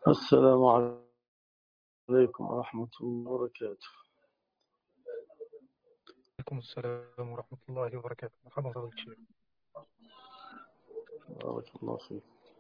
السلام عليكم ورحمة الله وبركاته. عليكم السلام ورحمة الله وبركاته. مرحبا فضيلة الشيخ. بارك الله فيك.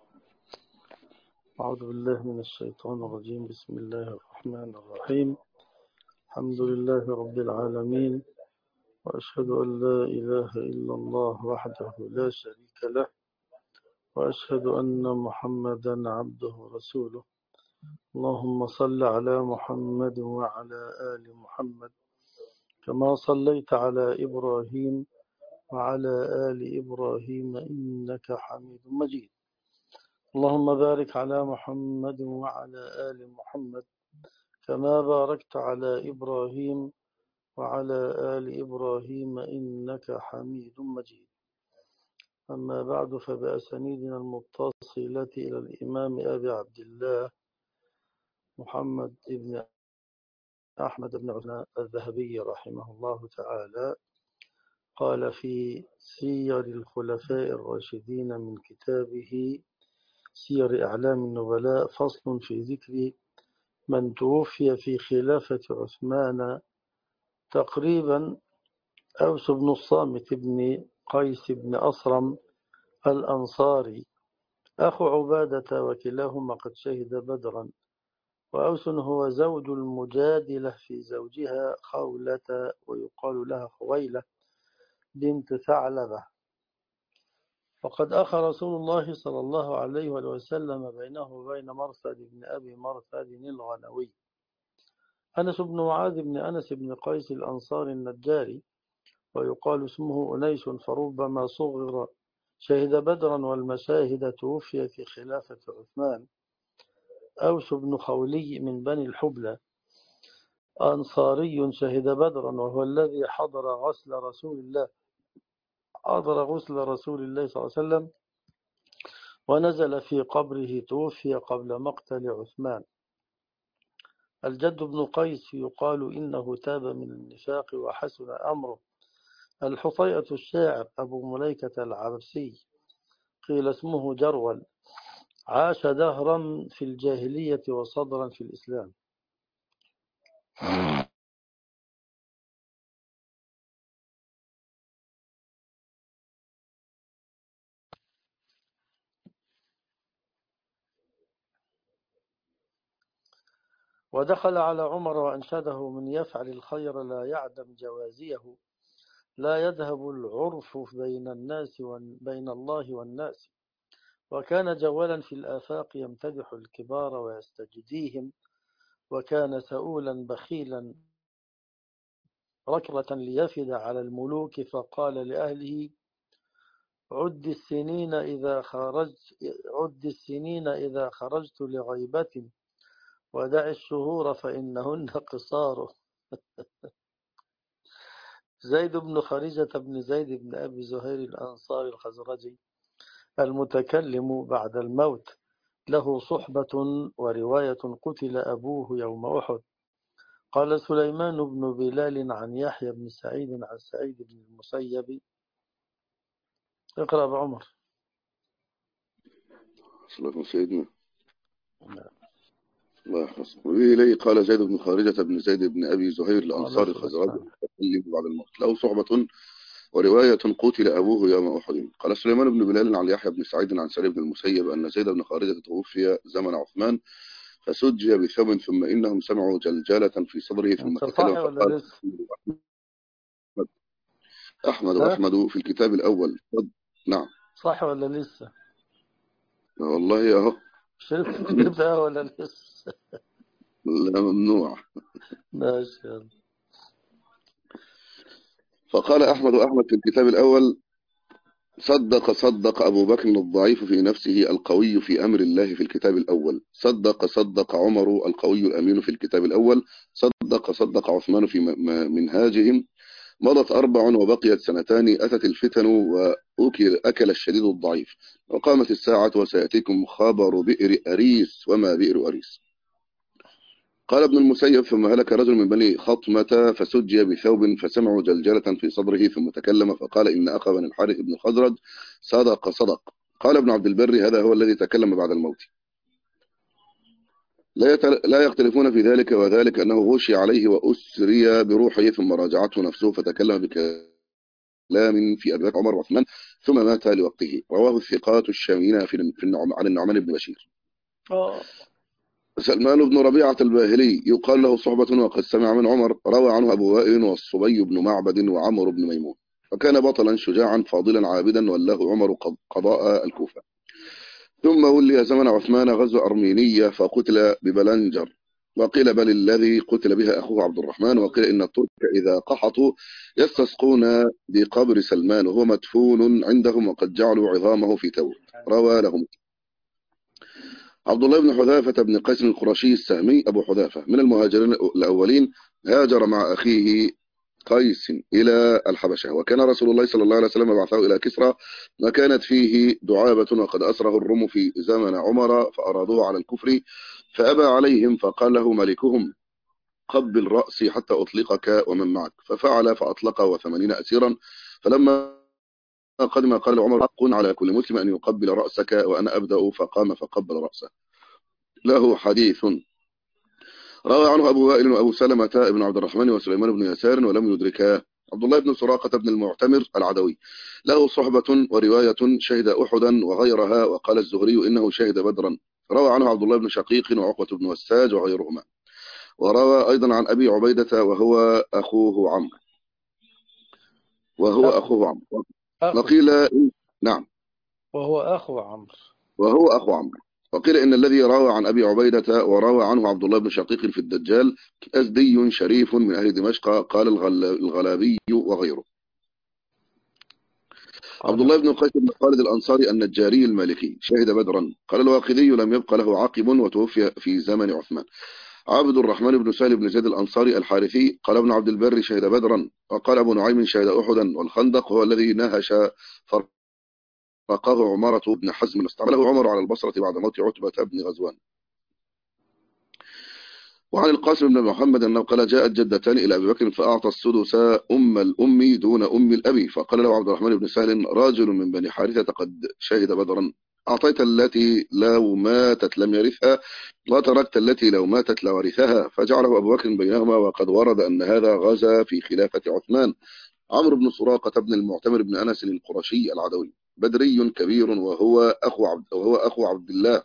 أعوذ بالله من الشيطان الرجيم. بسم الله الرحمن الرحيم. الحمد لله رب العالمين، وأشهد أن لا إله إلا الله وحده لا شريك له، وأشهد أن محمدا عبده ورسوله. اللهم صل على محمد وعلى آل محمد كما صليت على إبراهيم وعلى آل إبراهيم إنك حميد مجيد. اللهم بارك على محمد وعلى آل محمد كما باركت على إبراهيم وعلى آل إبراهيم إنك حميد مجيد. أما بعد، فبأسانيدنا المتصلة إلى الإمام أبي عبد الله محمد بن أحمد بن عثمان الذهبي رحمه الله تعالى قال في سير الخلفاء الراشدين من كتابه سير أعلام النبلاء: فصل في ذكر من توفي في خلافة عثمان تقريبا أوس بن الصامت بن قيس بن أصرم الأنصاري أخو عبادة، وكلاهما قد شهد بدرا. وأوس هو زوج المجادلة في زوجها خولة، ويقال لها خويلة بنت ثعلبة. وقد أخى رسول الله صلى الله عليه وسلم بينه وبين مرثد بن أبي مرثد الغنوي أنس بن معاذ بن أنس بن قيس الأنصاري النجاري، ويقال اسمه أنيس، فربما صغر. شهد بدرا والمشاهد، توفي في خلافة عثمان. أوس بن خولي من بني الحبلة، أنصاري شهد بدرا، وهو الذي حضر غسل رسول الله صلى الله عليه وسلم ونزل في قبره. توفي قبل مقتل عثمان. الجد بن قيس يقال إنه تاب من النفاق وحسن أمره. الحطيئة الشاعر أبو مليكة العبسي، قيل اسمه جرول، عاش دهرا في الجاهلية وصدرا في الإسلام. ودخل على عمر وأنشده: من يفعل الخير لا يعدم جوازيه، لا يذهب العرف بين الناس وبين الله والناس. وكان جوالا في الآفاق، يمتدح الكبار ويستجديهم، وكان سؤولا بخيلا ركرة ليفد على الملوك. فقال لأهله: عد السنين إذا خرجت لغيبة، ودع الشهور فإنهن قصار. زيد بن خارجة بن زيد بن أبي زهير الأنصاري الخزرجي المتكلم بعد الموت، له صحبة ورواية: قتل أبوه يوم أحد. قال سليمان بن بلال عن يحيى بن سعيد عن سعيد بن المسيب. اقرأ بعمر. صلى سيدنا الله يحفظه. إليه قال زيد بن خارجة بن زيد بن أبي زهير الأنصاري الخزرجي المتكلم بعد الموت، له صحبة ورواية: قتل أبوه يوم أحد. قال سليمان بن بلال عن يحيى بن سعيد عن سعيد بن المسيب أن زيد بن خارجة توفي زمن عثمان فسجي بثوب، ثم إنهم سمعوا جلجالة في صدره ثم تكلم فقال: أحمد في الكتاب الأول. نعم. صح ولا لسه؟ والله أهو. شربت ولا لسه؟ لا، ممنوع. ماشي. فقال أحمد في الكتاب الأول: صدق أبو بكر الضعيف في نفسه القوي في أمر الله في الكتاب الأول. صدق عمر القوي الأمين في الكتاب الأول. صدق عثمان في منهاجهم. مضت 4 وبقيت 2، أتت الفتن وأكل الشديد الضعيف، وقامت الساعة وسيأتيكم خبر بئر أريس وما بئر أريس. قال ابن المسيب: ثم هلك رجل من بني خطمة فسجي بثوب، فسمعوا جلجلة في صدره، ثم تكلم فقال: إن أخا بن الحارث بن الخزرج صدق. قال ابن عبد البر: هذا هو الذي تكلم بعد الموت. لا يختلفون في ذلك، وذلك أنه غشي عليه وأسري بروحه ثم راجعته نفسه فتكلم بكلام في أبي بكر عمر وعثمان ثم مات لوقته. رواه الثقات الشاميين عن النعمان بن بشير. سلمان بن ربيعة الباهلي يقال له صحبة وقد سمع من عمر، روى عنه أبو وائل والصبي بن معبد وعمر بن ميمون، وكان بطلا شجاعا فاضلا عابدا ولاه عمر قضاء الكوفة. ثم ولي زمن عثمان غزو أرمينية فقتل ببلنجر، وقيل بل الذي قتل بها أخوه عبد الرحمن، وقيل إن الترك إذا قحطوا يستسقون بقبر سلمان وهو مدفون عندهم وقد جعلوا عظامه في تور. روى لهم عبد الله بن حذافة بن قيس القرشي السهمي أبو حذافة من المهاجرين الأولين، هاجر مع أخيه قيس إلى الحبشة، وكان رسول الله صلى الله عليه وسلم بعثه إلى كسرى وكانت فيه دعابة وقد أسره الروم في زمن عمر فأرادوه على الكفر فأبى عليهم، فقال له ملكهم قبل رأسي حتى أطلقك ومن معك، ففعل فأطلقه و80 أسيرا. فلما قدم قال عمر حق على كل مسلم أن يقبل رأسك وأنا أبدأ، فقام فقبل رأسه. له حديث روى عنه أبو وائل وأبو سلمة بن عبد الرحمن وسليمان بن يسار ولم يدركاه. عبد الله بن سراقة بن المعتمر العدوي له صحبة ورواية شهد أحدا وغيرها، وقال الزهري إنه شهد بدرا. روى عنه عبد الله بن شقيق وعقبة بن وساج وغيرهما. وروى أيضا عن أبي عبيدة وهو أخوه عمرو وقيل نعم وهو أخو عمرو. وقيل إن الذي روى عن أبي عبيدة وروى عنه عبد الله بن شقيق في الدجال أزدي شريف من أهل دمشق، قال الغلابي وغيره. عبد الله بن قيس بن خالد الأنصاري النجاري المالكي شهد بدرا. قال الواقدي لم يبقى له عاقب وتوفي في زمن عثمان. عبد الرحمن بن سهل بن زيد الأنصاري الحارثي قال ابن عبد البر شهد بدرا. وقال أبو نعيم شهد أحدا والخندق، هو الذي نهش فرقاه عمارة بن حزم استعمله عمر على البصرة بعد موت عتبة بن غزوان. وعن القاسم بن محمد أنه قال جاءت جدتان إلى أبي بكر فأعطى السدس أم الأم دون أم الأبي، فقال له عبد الرحمن بن سهل راجل من بني حارثة قد شهد بدرا، أعطيت التي لو ماتت لم يرثها وتركت التي لو ماتت لورثها، فجعله أبو بكر بينهما، وقد ورد أن هذا غزا في خلافة عثمان. عمرو بن سراقة بن المعتمر بن أنس القرشي العدوي بدري كبير وهو أخو عبد الله.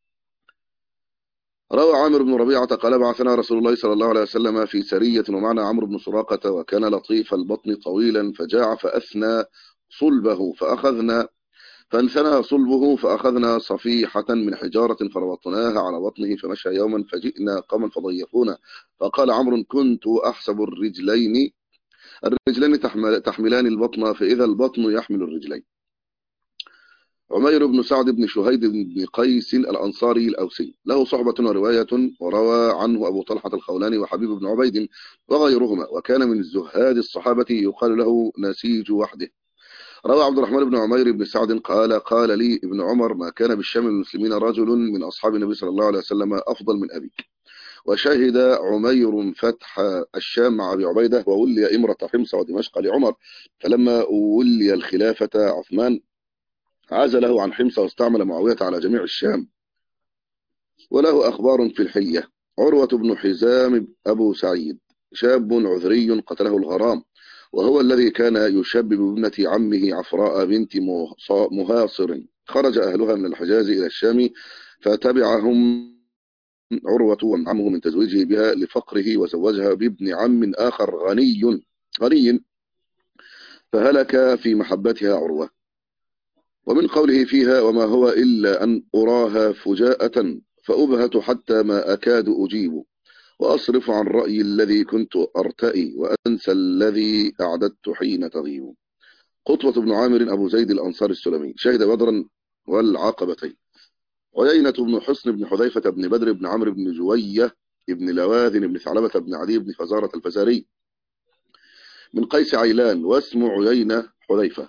روى عامر بن ربيعة قال بعثنا رسول الله صلى الله عليه وسلم في سرية ومعنا عمرو بن سراقة وكان لطيف البطن طويلا، فجاع فأثنى صلبه فانثنى صلبه فأخذنا صفيحة من حجارة فربطناها على بطنه فمشى يوما فجئنا قوما فضيفونا، فقال عمرو كنت أحسب الرجلين تحملان البطن فإذا البطن يحمل الرجلين. عمير بن سعد بن شهيد بن قيس الأنصاري الأوسي له صحبة ورواية، وروى عنه أبو طلحة الخولاني وحبيب بن عبيد وغيرهما، وكان من زهاد الصحابة يقال له نسيج وحده. روى عبد الرحمن بن عمير بن سعد قال لي ابن عمر ما كان بالشام المسلمين رجل من أصحاب النبي صلى الله عليه وسلم أفضل من أبيك. وشهد عمير فتح الشام مع أبي عبيدة وولي إمرة حمص ودمشق لعمر، فلما ولي الخلافة عثمان عزله عن حمص واستعمل معاوية على جميع الشام. وله أخبار في الحلية. عروة بن حزام أبو سعيد شاب عذري قتله الغرام، وهو الذي كان يشبب ابنة عمه عفراء بنت مهاصر، خرج أهلها من الحجاز إلى الشام فتبعهم عروة ومعه من تزويجه بها لفقره، وزوجها بابن عم آخر غني فهلك في محبتها عروة. ومن قوله فيها وما هو إلا أن أراها فجاءة فأبهت حتى ما أكاد أجيب وأصرف عن رأيي الذي كنت أرتئي وأنسى الذي أعددت حين تغيب. قطوة بن عامر أبو زيد الأنصار السلمي شهد بدرا والعقبتين. عيينة بن حصن بن حذيفة بن بدر بن عمرو بن جوية بن لواذن بن ثعلبة بن عدي بن فزارة الفزاري من قيس عيلان واسم عيينة حذيفة،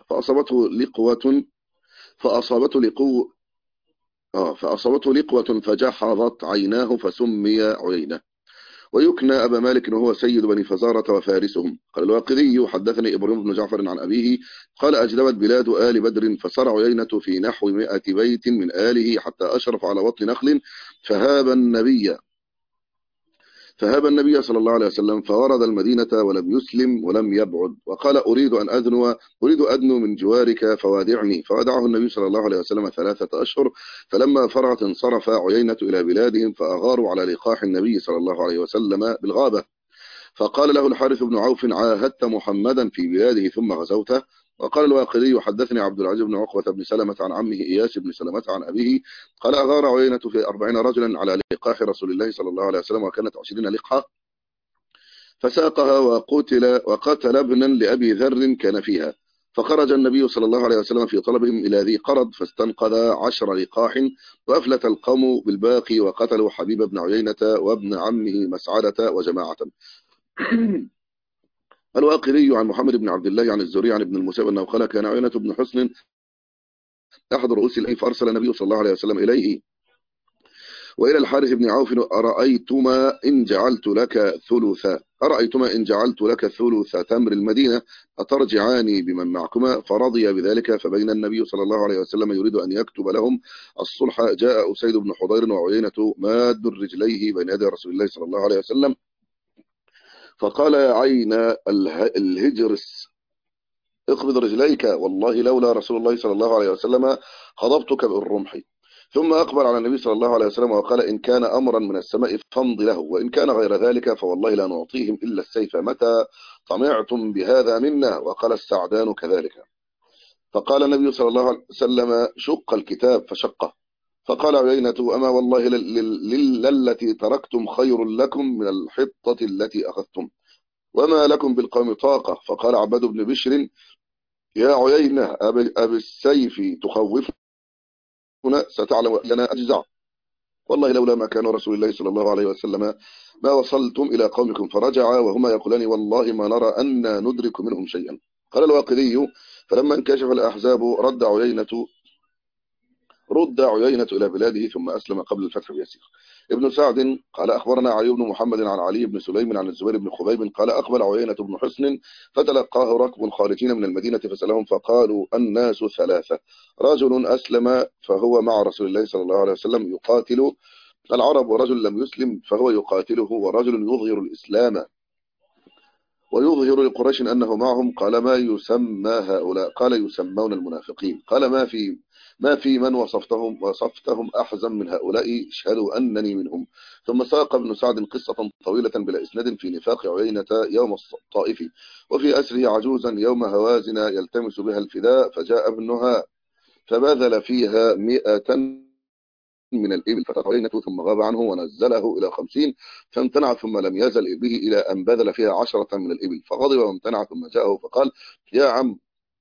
فأصابته لقوة فجحظت عيناه فسمي عيينة. ويكنى أبا مالك وهو سيد بني فزارة وفارسهم. قال الواقدي حدثني إبراهيم بن جعفر عن أبيه قال أجدبت بلاد آل بدر فسر عيينة في نحو 100 بيت من آله حتى أشرف على بطن نخل فهاب النبي فهاب النبي صلى الله عليه وسلم فورد المدينة ولم يسلم ولم يبعد، وقال أريد أدنو من جوارك فوادعني، فودعه النبي صلى الله عليه وسلم 3 أشهر. فلما فرغت انصرف عيينة إلى بلادهم، فأغاروا على لقاح النبي صلى الله عليه وسلم بالغابة. فقال له الحارث بن عوف: عاهدت محمدا في بلاده ثم غزوته؟ وقال الواقدي: حدثني عبد العزيز بن عقبة بن سلمة عن عمه إياس بن سلمة عن أبيه قال: أغار عيينة في 40 رجلا على لقاح رسول الله صلى الله عليه وسلم، وكانت 20 لقحة، فساقها وقتل ابنا لأبي ذر كان فيها. فخرج النبي صلى الله عليه وسلم في طلبهم إلى ذي قرض، فاستنقذ 10 لقاح، وأفلت القوم بالباقي، وقتلوا حبيب بن عيينة وابن عمه مسعدة وجماعة. الواقدي عن محمد بن عبد الله عن الزهري عن ابن المسيب أنه قال: كان عيينة بن حصن أحد رؤوس الأيف، فأرسل النبي صلى الله عليه وسلم إليه وإلى الحارث بن عوف: أرأيتما إن جعلت لك ثلث تمر المدينة أترجعاني بمن معكما؟ فرضي بذلك. فبين النبي صلى الله عليه وسلم يريد أن يكتب لهم الصلح، جاء أسيد بن حضير وعيينة ماد رجليه بين يدي رسول الله صلى الله عليه وسلم، فقال: يا عين الهجرس، اقبض رجليك، والله لولا رسول الله صلى الله عليه وسلم خضبتك بالرمح. ثم أقبل على النبي صلى الله عليه وسلم وقال: إن كان أمرا من السماء فامض له، وإن كان غير ذلك فوالله لا نعطيهم إلا السيف. متى طمعتم بهذا منا؟ وقال السعدان كذلك. فقال النبي صلى الله عليه وسلم: شق الكتاب، فشقه. فقال عيينة: أما والله للتي تركتم خير لكم من الحطة التي أخذتم، وما لكم بالقوم طاقة. فقال عباد بن بشر: يا عيينة، أبي السيف تخوفنا؟ ستعلم لنا أجزع، والله لولا ما كان رسول الله صلى الله عليه وسلم ما وصلتم إلى قومكم. فرجع وهما يقولان: والله ما نرى أن ندرك منهم شيئا. قال الواقدي: فلما انكشف الأحزاب رد عيينة إلى بلاده، ثم أسلم قبل الفتح بيسير. ابن سعد قال: أخبرنا علي بن محمد عن علي بن سليم عن الزبير بن خبيب قال: أقبل عيينة بن حصن فتلقاه ركب خارجين من المدينة، فسألهم فقالوا: الناس 3: رجل أسلم فهو مع رسول الله صلى الله عليه وسلم يقاتل العرب، ورجل لم يسلم فهو يقاتله، ورجل يظهر الإسلام ويظهر لقريش أنه معهم. قال: ما يسمى هؤلاء؟ قال: يسمون المنافقين. قال: ما في من وصفتهم أحزن من هؤلاء، اشهدوا أنني منهم. ثم ساق ابن سعد قصة طويلة بلا إسناد في نفاق عيينة يوم الطائف، وفي أسره عجوزا يوم هوازن يلتمس بها الفداء، فجاء ابنها فبذل فيها 100 من الإبل، فتت عيينة ثم غاب عنه ونزله إلى 50، فامتنع ثم لم يزل به إلى أن بذل فيها 10 من الإبل، فغضب وامتنع، ثم جاءه فقال: يا عم،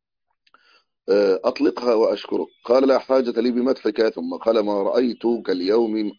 أطلقها وأشكرك. قال: لا حاجة لي بمدحك. ثم قال: ما رأيتك اليوم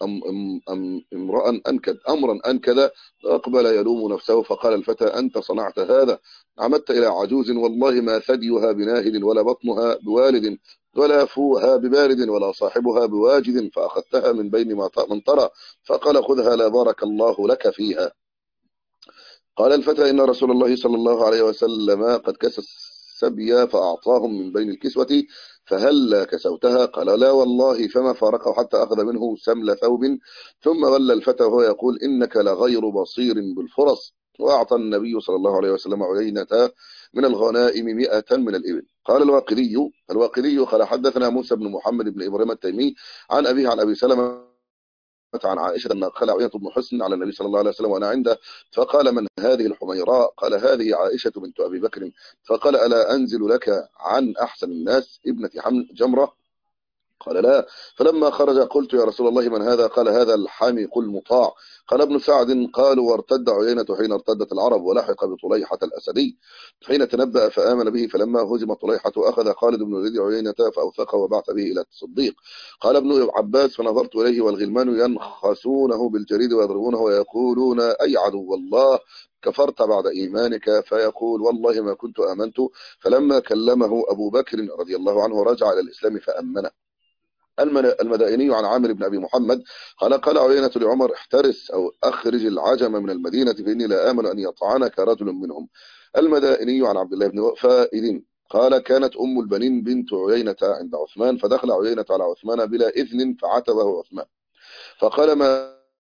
أمرا أنكد. فأقبل يلوم نفسه، فقال الفتى: أنت صنعت هذا، عمدت إلى عجوز، والله ما ثديها بناهد، ولا بطنها بوالد، ولا فوها ببارد، ولا صاحبها بواجد، فأخذتها من بين من ترى. فقال: خذها، لا بارك الله لك فيها. قال الفتى: إن رسول الله صلى الله عليه وسلم قد كسى السبي فأعطاهم من بين الكسوة، فهل كسوتها؟ قال: لا والله. فما فارقه حتى أخذ منه سمل ثوب. ثم ولى الفتى وهو يقول: إنك لغير بصير بالفرص. وأعطى النبي صلى الله عليه وسلم عيينة من الغنائم 100 من الإبل. قال الواقدي قال: حدثنا موسى بن محمد بن إبراهيم التيمي عن أبيه عن أبي سلمة عن عائشة أن قال عيينة بن حصن على النبي صلى الله عليه وسلم وأنا عنده، فقال: من هذه الحميراء؟ قال: هذه عائشة بنت أبي بكر. فقال: ألا أنزل لك عن أحسن الناس ابنة جمرة؟ قال: لا. فلما خرج قلت: يا رسول الله، من هذا؟ قال: هذا الحامق المطاع. قال ابن سعد: قالوا: وارتد عيينة حين ارتدت العرب، ولحق بطليحة الأسدي حين تنبأ فآمن به، فلما هزم طليحة أخذ خالد بن الوليد عيينة فأوثقه وبعث به إلى الصديق. قال ابن عباس: فنظرت إليه والغلمان ينخسونه بالجريد ويضربونه ويقولون: أي عدو الله، كفرت بعد إيمانك؟ فيقول: والله ما كنت آمنت. فلما كلمه أبو بكر رضي الله عنه رجع إلى الإسلام فأمنه. المدائني عن عامر بن أبي محمد قال عيينة لعمر: احترس أو أخرج العجم من المدينة، فإني لا آمن أن يطعنك رجل منهم. المدائني عن عبد الله بن فائد قال: كانت أم البنين بنت عيينة عند عثمان، فدخل عيينة على عثمان بلا إذن فعتبه عثمان، فقال: ما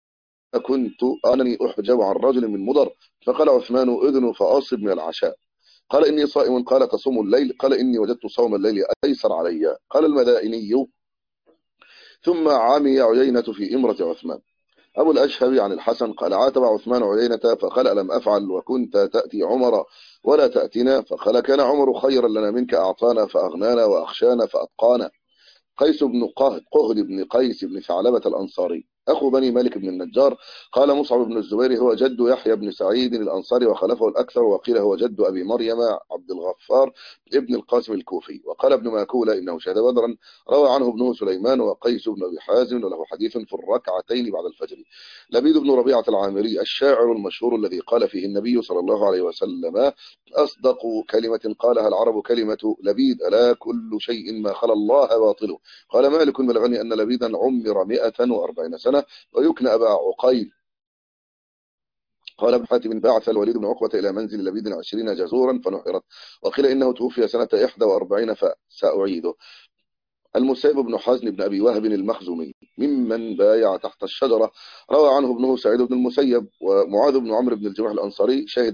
كنت أنني أحجب عن رجل من مضر، فقال عثمان أذن فأصب من العشاء. قال إني صائم. قال تصوم الليل؟ قال إني وجدت صوم الليل أيسر علي. قال المدائني ثم عمي عيينة في إمرة عثمان. أبو الأشهب عن الحسن قال عاتب عثمان عيينة فقال ألم أفعل وكنت تأتي عمر ولا تأتنا؟ فقال كان عمر خيرا لنا منك، أعطانا فأغنانا وأخشانا فأتقانا. قيس بن قهل بن قيس بن ثعلبة الأنصاري أخو بني مالك بن النجار. قال مصعب بن الزبير هو جد يحيى بن سعيد الأنصاري وخلفه الأكثر، وقيل هو جد أبي مريم عبد الغفار ابن القاسم الكوفي. وقال ابن ماكولة إنه شهد بدرا. روى عنه ابنه سليمان وقيس بن أبي حازم وله حديث في الركعتين بعد الفجر. لبيد بن ربيعة العامري الشاعر المشهور الذي قال فيه النبي صلى الله عليه وسلم أصدق كلمة قالها العرب كلمة لبيد ألا كل شيء ما خلا الله باطله. قال مالك بلغني أن لبيدا عمر 140 سنة ويكنى أبا عقيل. قال ابن حاتم بعث الوليد بن عقبة إلى منزل لبيد 20 جزورا فنحرت، وقيل إنه توفي سنة 41 فسأعيده. المسيب بن حزن بن أبي وهب المخزومي ممن بايع تحت الشجرة. روى عنه ابنه سعيد بن المسيب. ومعاذ بن عمرو بن الجمح الأنصاري شهد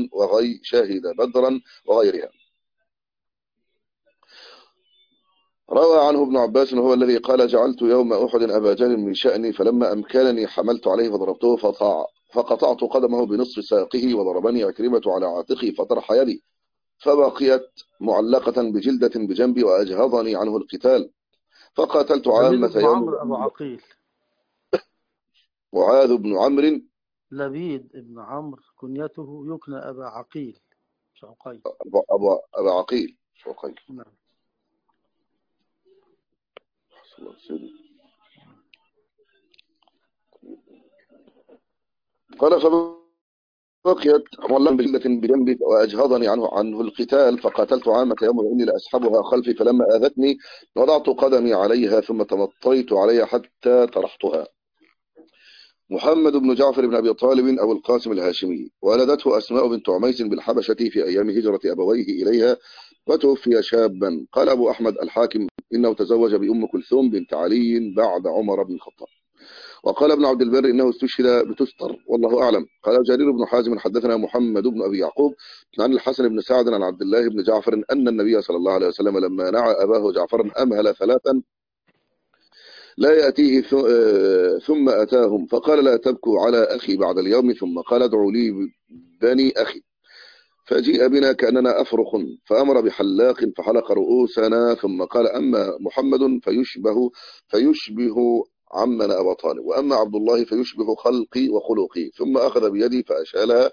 بدرا وغيرها. روى عنه ابن عباس وهو الذي قال جعلت يوم أحد أبا جهل من شأني، فلما أمكنني حملت عليه فضربته فقطعت قدمه بنصف ساقه، وضربني عكرمة على عاتقي فطرح يدي فبقيت معلقة بجلدة بجنبي، وأجهضني عنه القتال فقاتلت لبيد عامة بن يوم. عمرو أبو عقيل. معاذ بن عمرو. لبيد بن عمرو كنيته يكنى أبا عقيل مش عقيل. أبا عقيل مش عقيل. نعم. قال فبقيت معلقة بجلدة بجنبي وأجهضني عنه القتال فقاتلت عامة يوم وإني لأسحبها خلفي، فلما آذتني وضعت قدمي عليها ثم تمطيت عليها حتى طرحتها. محمد بن جعفر بن أبي طالب أبو القاسم الهاشمي، ولدته أسماء بنت عميس بالحبشة في أيام هجرة أبويه إليها، وتوفي شابا. قال أبو أحمد الحاكم إنه تزوج بأم كلثوم بنت علي بعد عمر بن الخطاب. وقال ابن عبد البر إنه استشهد بتستر والله أعلم. قال جرير بن حازم حدثنا محمد بن أبي يعقوب عن الحسن بن سعد عن عبد الله بن جعفر أن النبي صلى الله عليه وسلم لما نعى أباه جعفرا أمهل ثلاثا لا يأتيه ثم أتاهم فقال لا تبكوا على أخي بعد اليوم، ثم قال ادعوا لي بني أخي، فجيء بنا كأننا أفرخ فأمر بحلاق فحلق رؤوسنا، ثم قال أما محمد فيشبه عمنا أبا طالب، وأما عبد الله فيشبه خلقي وخلقي، ثم أخذ بيدي فأشالها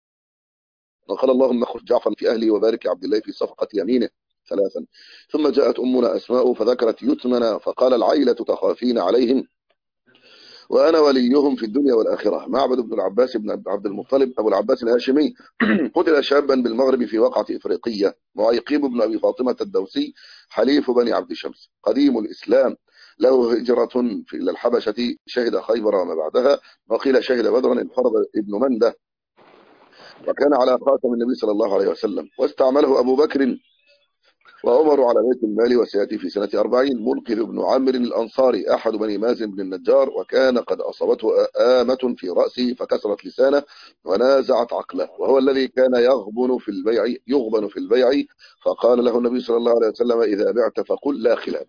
وقال اللهم اخرج جعفر في أهلي وبارك عبد الله في صفقة يمينه ثلاثا. ثم جاءت أمنا أسماء فذكرت يتمنا فقال العيلة تخافين عليهم وأنا وليهم في الدنيا والآخرة. معبد بن العباس بن عبد المطلب أبو العباس الهاشمي قتل شابا بالمغرب في وقعة إفريقية. معيقيب بن أبي فاطمة الدوسي حليف بني عبد شمس قديم الإسلام، له هجرة إلى الحبشة، شهد خيبر وما بعدها، وقيل شهد بدرا انفرد ابن منده، وكان على خاتم النبي صلى الله عليه وسلم، واستعمله أبو بكر وعمر على بيت المال، وسيأتي في سنة 40. منقذ بن عمرو الأنصاري أحد بني مازن بن النجار، وكان قد أصابته آمة في رأسه فكسرت لسانه ونازعت عقله، وهو الذي كان يغبن في البيع، فقال له النبي صلى الله عليه وسلم إذا بعت فقل لا خلاف.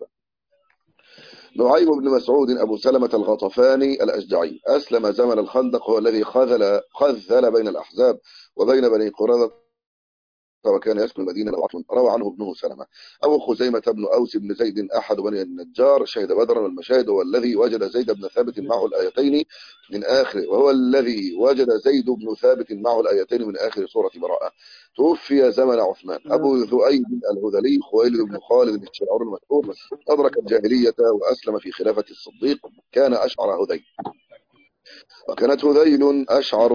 نعيم بن مسعود أبو سلمة الغطفاني الأشجعي أسلم زمن الخندق، هو الذي خذل بين الأحزاب وبين بني قرظة، وكان يسكن المدينة وعطل. روى عنه ابنه سلمة. أبو خزيمة بن أوس بن زيد أحد بني النجار شهد بدرا والمشاهد، وهو الذي وجد زيد بن ثابت معه الآيتين من آخر سورة براءة. توفي زمن عثمان. أبو ذؤيب الهذلي خويلد بن خالد الشاعر المشهور أدرك الجاهلية وأسلم في خلافة الصديق، كان أشعر هذيل، وكانت هذيل أشعر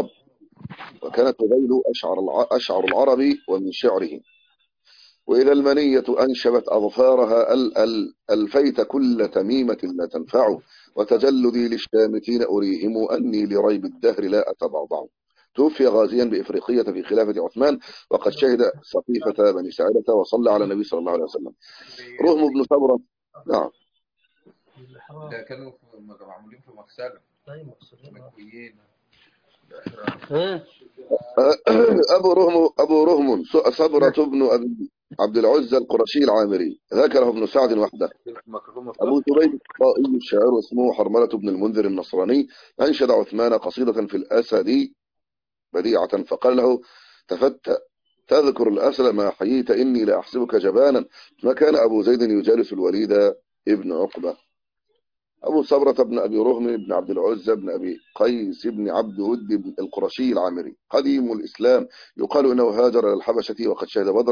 أشعر العرب ومن شعره. وإذا المنية أنشبت أظفارها ألفيت كل تميمة لا تنفع، وتجلدي للشامتين أريهم أني لريب الدهر لا أتبعضع. توفي غازيا بإفريقية في خلافة عثمان، وقد شهد سقيفة بني ساعدة وصلى على النبي صلى الله عليه وسلم. رهم بن ثبرة. نعم. ده كانوا معمولين في مغسلة. أبو رهم صبرة بن أبي عبد العزى القرشي العامري، ذكره ابن سعد وحده. أبو زبيد الطائي الشاعر اسمه حرملة بن المنذر النصراني، أنشد عثمان قصيدة في الأسد بديعة، فقال له: تذكر الأسد ما حييت، إني لأحسبك جبانا. ما كان أبو زيد يجالس الوليد ابن عقبة. أبو صبرة بن أبي رهم بن عبد العزى بن أبي قيس بن عبد ود القرشي العامري، قديم الإسلام، يقال إنه هاجر إلى الحبشة وقد شهد بدرا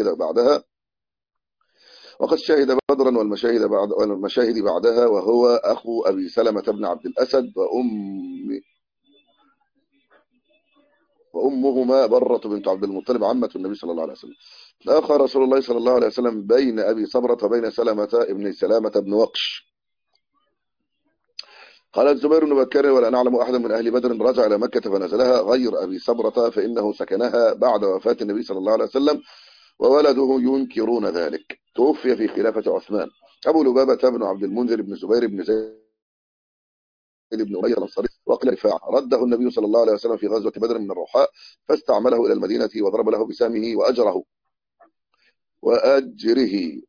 والمشاهد بعدها، وهو أخو أبي سلمة بن عبد الأسد وأمهما برة بنت عبد المطلب عمة النبي صلى الله عليه وسلم. آخى رسول الله صلى الله عليه وسلم بين أبي صبرة وبين سلامة بن وقش. قال الزبير بن بكر: ولا نعلم أحدا من أهل بدر رجع إلى مكة فنزلها غير أبي صبرة، فإنه سكنها بعد وفاة النبي صلى الله عليه وسلم، وولده ينكرون ذلك. توفي في خلافة عثمان. أبو لبابة بن عبد المنذر بن زبير بن زيد بن أمية الأنصاري، وقيل رفاعة، رده النبي صلى الله عليه وسلم في غزوة بدر من الروحاء، فاستعمله إلى المدينة وضرب له بسامه وأجره،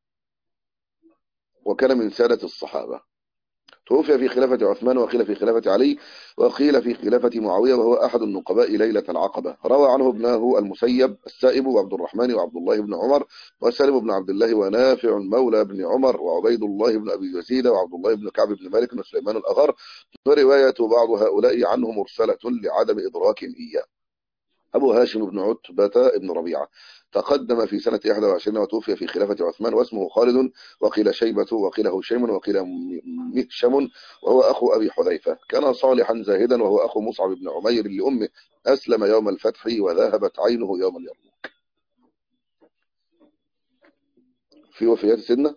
وكان من سادة الصحابة. توفي في خلافة عثمان، وقيل في خلافة علي، وقيل في خلافة معاوية، وهو أحد النقباء ليلة العقبة. روى عنه ابناه المسيب السائب وعبد الرحمن وعبد الله بن عمر وسالم بن عبد الله ونافع مولى بن عمر وعبيد الله بن أبي يزيد وعبد الله بن كعب بن مالك وسليمان الأغر، ورواية بعض هؤلاء عنه مرسلة لعدم إدراك إياه. أبو هاشم بن عتبة بن ربيعة تقدم في سنة 21 وتوفي في خلافة عثمان، واسمه خالد، وقيل شيبة، وقيل هشيم، وقيل مهشم، وهو أخو أبي حذيفة. كان صالحا زاهدا، وهو أخو مصعب بن عمير لأمه، أسلم يوم الفتح وذهبت عينه يوم اليرموك. في وفيات سنة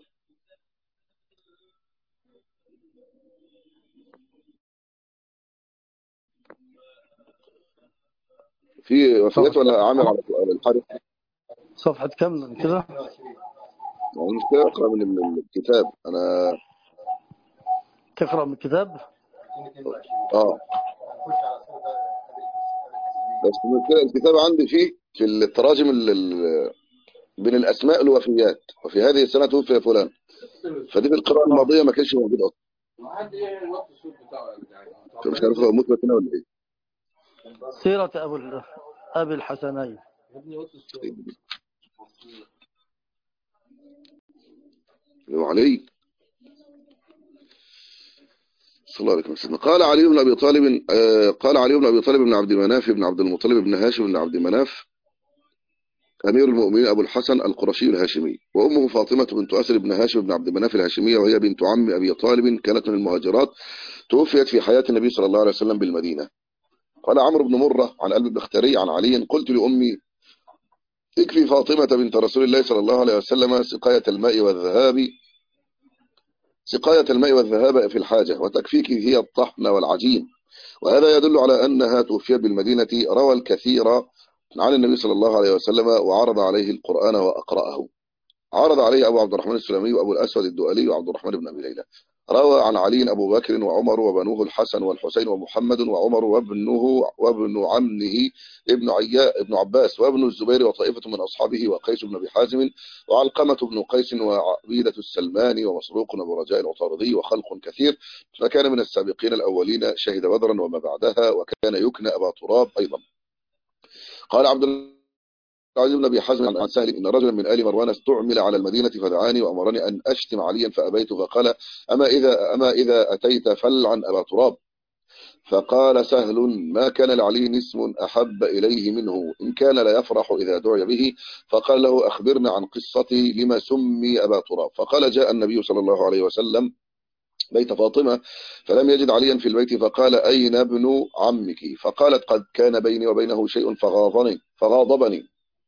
في وفيات ولا عامل على الحرف؟ صفحة كم كده؟ مش أقرأ من الكتاب أنا. تقرأ من الكتاب؟ بس الكتاب عندي في التراجم بين الأسماء الوفيات، وفي هذه السنة توفي فلان، فدي في القراءة الماضية ما كانش موجود أصلا. مش عارف هو مثبت هنا ولا إيه؟ سيرة أبي الحسنين. وعلي صلى الله عليه وسلم. قال علي بن أبي طالب بن عبد مناف بن عبد المطلب بن هاشم بن عبد مناف أمير المؤمنين أبو الحسن القرشي الهاشمي، وأمه فاطمة بنت أسد بن هاشم بن عبد مناف الهاشمية، وهي بنت عم أبي طالب، كانت من المهاجرات، توفيت في حياة النبي صلى الله عليه وسلم بالمدينة. قال عمرو بن مرة عن قلب البختري عن علي: قلت لأمي: اكفي فاطمة بنت رسول الله صلى الله عليه وسلم سقاية الماء والذهاب في الحاجة، وتكفيك هي الطحن والعجين. وهذا يدل على أنها توفيت بالمدينة. روى الكثير عن النبي صلى الله عليه وسلم، وعرض عليه القرآن وأقرأه. عرض عليه أبو عبد الرحمن السلمي وأبو الأسود الدؤلي وعبد الرحمن بن أبي ليلى. روى عن علي أبو بكر وعمر وبنوه الحسن والحسين ومحمد وعمر وابن عمه ابن عباس وابن الزبير وطائفة من أصحابه وقيس بن أبي حازم وعلقمة بن قيس وعبيدة السلماني ومسروق بن رجاء العطاردي وخلق كثير، فكان من السابقين الأولين، شهد بدرا وما بعدها، وكان يكنى أبا تراب أيضا. قال عبد العزيز بن أبي حازم عن سهل: إن رجلا من آل مروان استعمل على المدينة فدعاني وأمرني أن أشتم عليا فأبيت، فقال: أما إذا أتيت فلعن أبا تراب. فقال سهل: ما كان لعلي اسم أحب إليه منه، إن كان لا يفرح إذا دعي به. فقال له: أخبرنا عن قصتي لما سمي أبا تراب. فقال: جاء النبي صلى الله عليه وسلم بيت فاطمة فلم يجد عليا في البيت، فقال: أين ابن عمك؟ فقالت: قد كان بيني وبينه شيء فغاضبني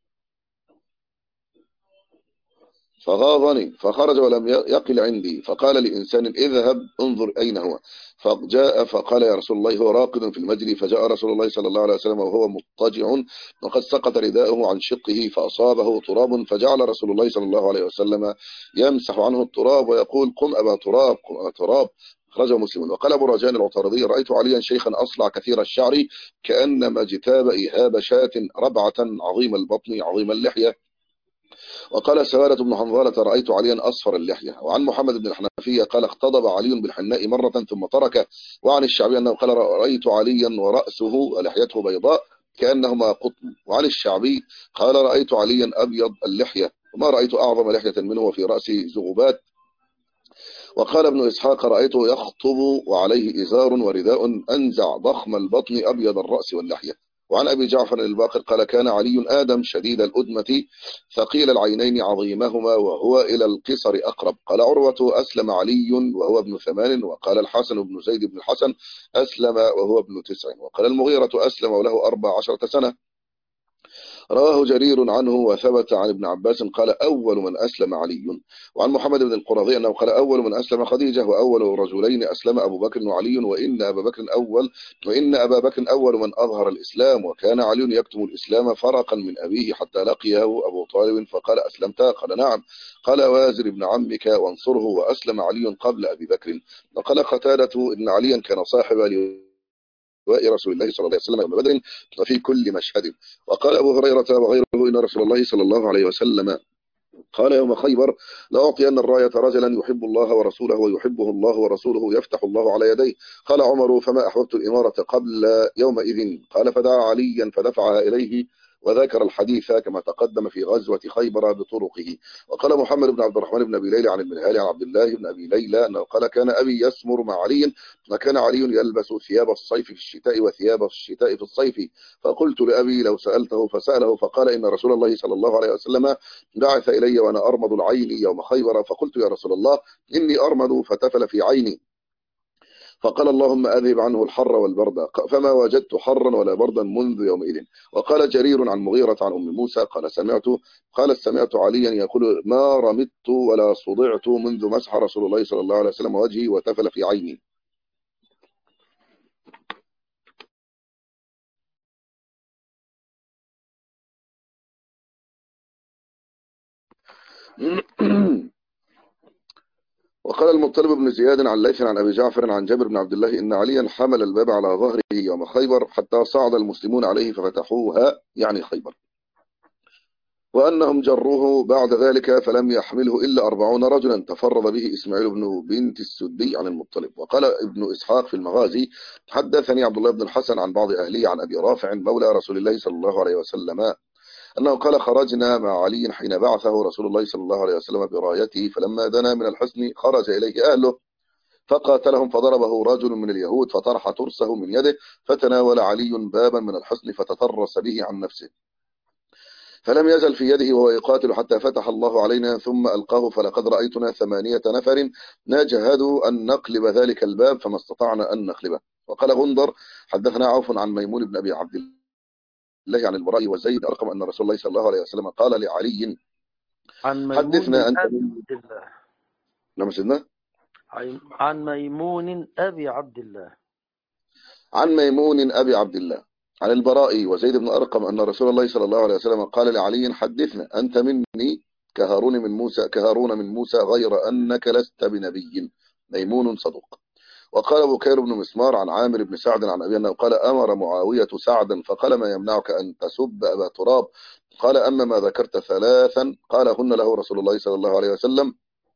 فخرج ولم يقل عندي. فقال لإنسان: اذهب انظر أين هو. فجاء فقال: يا رسول الله هو راقد في المجلي. فجاء رسول الله صلى الله عليه وسلم وهو مضطجع، وقد سقط رداءه عن شقه فأصابه تراب، فجعل رسول الله صلى الله عليه وسلم يمسح عنه التراب ويقول: قم أبا تراب، قم أبا تراب. أخرجه مسلم. وقال أبو رجاء العطاردي: رأيت عليا شيخا أصلع كثير الشعر كأنما اجتاب إهاب شاة، ربعة عظيم البطن عظيم اللحية. وقال سوادة بن حنظلة: رأيت عليا أصفر اللحية. وعن محمد بن الحنفية قال: اختضب علي بالحناء مرة ثم ترك. وعن الشعبي أنه قال: رأيت عليا ورأسه ولحيته بيضاء كأنهما قطن. وعن الشعبي قال: رأيت عليا أبيض اللحية وما رأيت أعظم لحية منه وفي رأسه زغبات. وقال ابن إسحاق: رأيته يخطب وعليه إزار ورداء أنزع ضخم البطن أبيض الرأس واللحية. وعن أبي جعفر الباقر قال: كان علي آدم شديد الأدمة ثقيل العينين عظيمهما وهو إلى القصر أقرب. قال عروة: أسلم علي وهو ابن 8. وقال الحسن بن زيد بن الحسن: أسلم وهو ابن 9. وقال المغيرة: أسلم وله 14 سنة. رواه جرير عنه وثبت عن ابن عباس قال: أول من أسلم علي. وعن محمد بن القرظي أنه قال: أول من أسلم خديجة، وأول رجلين أسلم أبو بكر وعلي، وإن أبا بكر أول من أظهر الإسلام، وكان علي يكتم الإسلام فرقا من أبيه حتى لقيه أبو طالب فقال: أسلمت؟ قال: نعم. قال: وازر ابن عمك وانصره. وأسلم علي قبل أبي بكر. وقال قتادة: إن عليا كان صاحب رسول الله صلى الله عليه وسلم يوم بدر وفي كل مشهد. وقال أبو هريرة وغيره: إن رسول الله صلى الله عليه وسلم قال يوم خيبر: لأعطين الراية رجلا يحب الله ورسوله ويحبه الله ورسوله يفتح الله على يديه. قال عمر: فما أحببت الإمارة قبل يومئذ. قال: فدعا عليا فدفعها إليه، وذكر الحديث كما تقدم في غزوة خيبر بطرقه. وقال محمد بن عبد الرحمن بن أبي ليلى عن المنهال عن عبد الله بن أبي ليلى أنه قال: كان أبي يسمر مع علي، وكان علي يلبس ثياب الصيف في الشتاء وثياب الشتاء في الصيف. فقلت لأبي: لو سألته. فسأله فقال: إن رسول الله صلى الله عليه وسلم بعث إلي وأنا أرمض العين يوم خيبر، فقلت: يا رسول الله إني أرمض، فتفل في عيني. فقال: اللهم أذهب عنه الحر والبرد. فما وجدت حرا ولا بردا منذ يومئذ. وقال جرير عن مغيرة عن أم موسى قال: سمعت عليا يقول: ما رمدت ولا صدعت منذ مسح رسول الله صلى الله عليه وسلم وجهي وتفل في عيني. وقال المطلب بن زياد عن ليث عن أبي جعفر عن جابر بن عبد الله إن عليا حمل الباب على ظهره يوم خيبر حتى صعد المسلمون عليه ففتحوها، يعني خيبر، وأنهم جروه بعد ذلك فلم يحمله إلا 40 رجلا تفرد به إسماعيل بن بنت السدي عن المطلب. وقال ابن إسحاق في المغازي: حدثني عبد الله بن الحسن عن بعض أهله عن أبي رافع مولى رسول الله صلى الله عليه وسلم أنه قال: خرجنا مع علي حين بعثه رسول الله صلى الله عليه وسلم برايته، فلما دنا من الحصن خرج إليه أهله فقاتلهم، فضربه رجل من اليهود فطرح ترسه من يده، فتناول علي بابا من الحصن فتترس به عن نفسه، فلم يزل في يده وهو يقاتل حتى فتح الله علينا، ثم ألقاه، فلقد رأيتنا 8 نفر نجهد أن نقلب ذلك الباب فما استطعنا أن نقلبه. وقال غندر: حدثنا عوف عن ميمون بن أبي عبد الله عن البراء وزيد أرقم أن رسول الله صلى الله عليه وسلم قال لعلي: عن ميمون حدثنا أنت أبي من... عبد الله. نعم سيدنا. عن ميمون أبي عبد الله. عن ميمون أبي عبد الله عن البراء وزيد بن أرقم أن رسول الله صلى الله عليه وسلم قال لعلي: حدثنا أنت مني كهارون من موسى غير أنك لست بنبي. ميمون صدوق. وقال بكير بن مسمار عن عامر بن سعد عن أبي أنه قال: أمر معاوية سعدا فقال: ما يمنعك أن تسب أبا تراب؟ قال: أما ما ذكرت 3 قال هن له رسول الله صلى الله عليه وسلم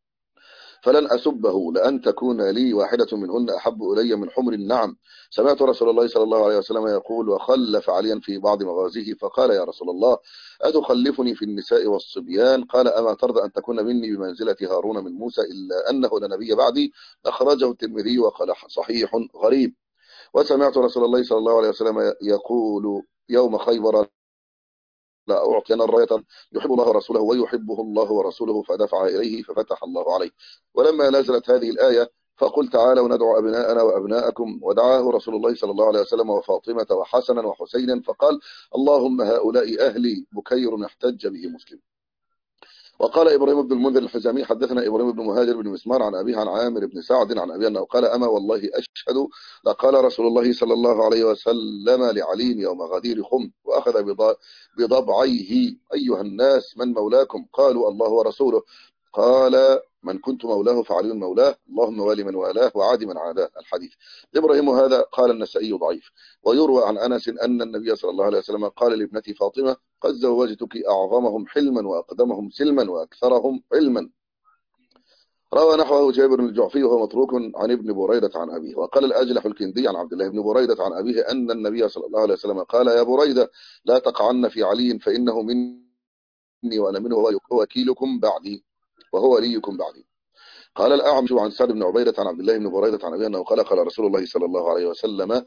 فلن أسبه، لأن تكون لي واحدة منهن أحب إلي من حمر النعم. سمعت رسول الله صلى الله عليه وسلم يقول: وخلف عليا في بعض مغازيه فقال: يا رسول الله أتخلفني في النساء والصبيان؟ قال: أما ترضى أن تكون مني بمنزلة هارون من موسى إلا أنه لنبي بعدي؟ أخرجه الترمذي وقال: صحيح غريب. وسمعت رسول الله صلى الله عليه وسلم يقول يوم خيبر: لا أعطينا الراية يحب الله ورسوله ويحبه الله ورسوله، فدفع إليه ففتح الله عليه. ولما نزلت هذه الآية فقل: تعالوا ندعو أبناءنا وأبناءكم، ودعاه رسول الله صلى الله عليه وسلم وفاطمة وحسنا وحسينا، فقال: اللهم هؤلاء أهلي. بكير احتج به مسلم. وقال إبراهيم بن المنذر الحزامي: حدثنا إبراهيم بن مهاجر بن مسمار عن أبيه عن عامر بن سعد عن أبيه أنه قال: أما والله أشهد لقال رسول الله صلى الله عليه وسلم لعلي يوم غدير خم وأخذ بضبعيه: أيها الناس من مولاكم؟ قالوا: الله ورسوله. قال: من كنت مولاه فعلي مولاه، اللهم والي من والاه وعادي من عاداه. الحديث. إبراهيم هذا قال النسائي ضعيف. ويروى عن أنس أن النبي صلى الله عليه وسلم قال لابنتي فاطمة: قد زوجتك أعظمهم حلما وأقدمهم سلما وأكثرهم علما. روى نحوه جابر الجعفي وهو متروك عن ابن بريدة عن أبيه. وقال الأجلح الكندي عن عبد الله بن بريدة عن أبيه أن النبي صلى الله عليه وسلم قال: يا بريدة لا تقعن في علي فإنه مني وأنا منه، وهو وكيلكم بعدي وهو وليكم بعدي. قال الأعمش عن سعد بن عبيدة عن عبد الله بن بريدة عن أبيه أنه قال: قال رسول الله صلى الله عليه وسلم: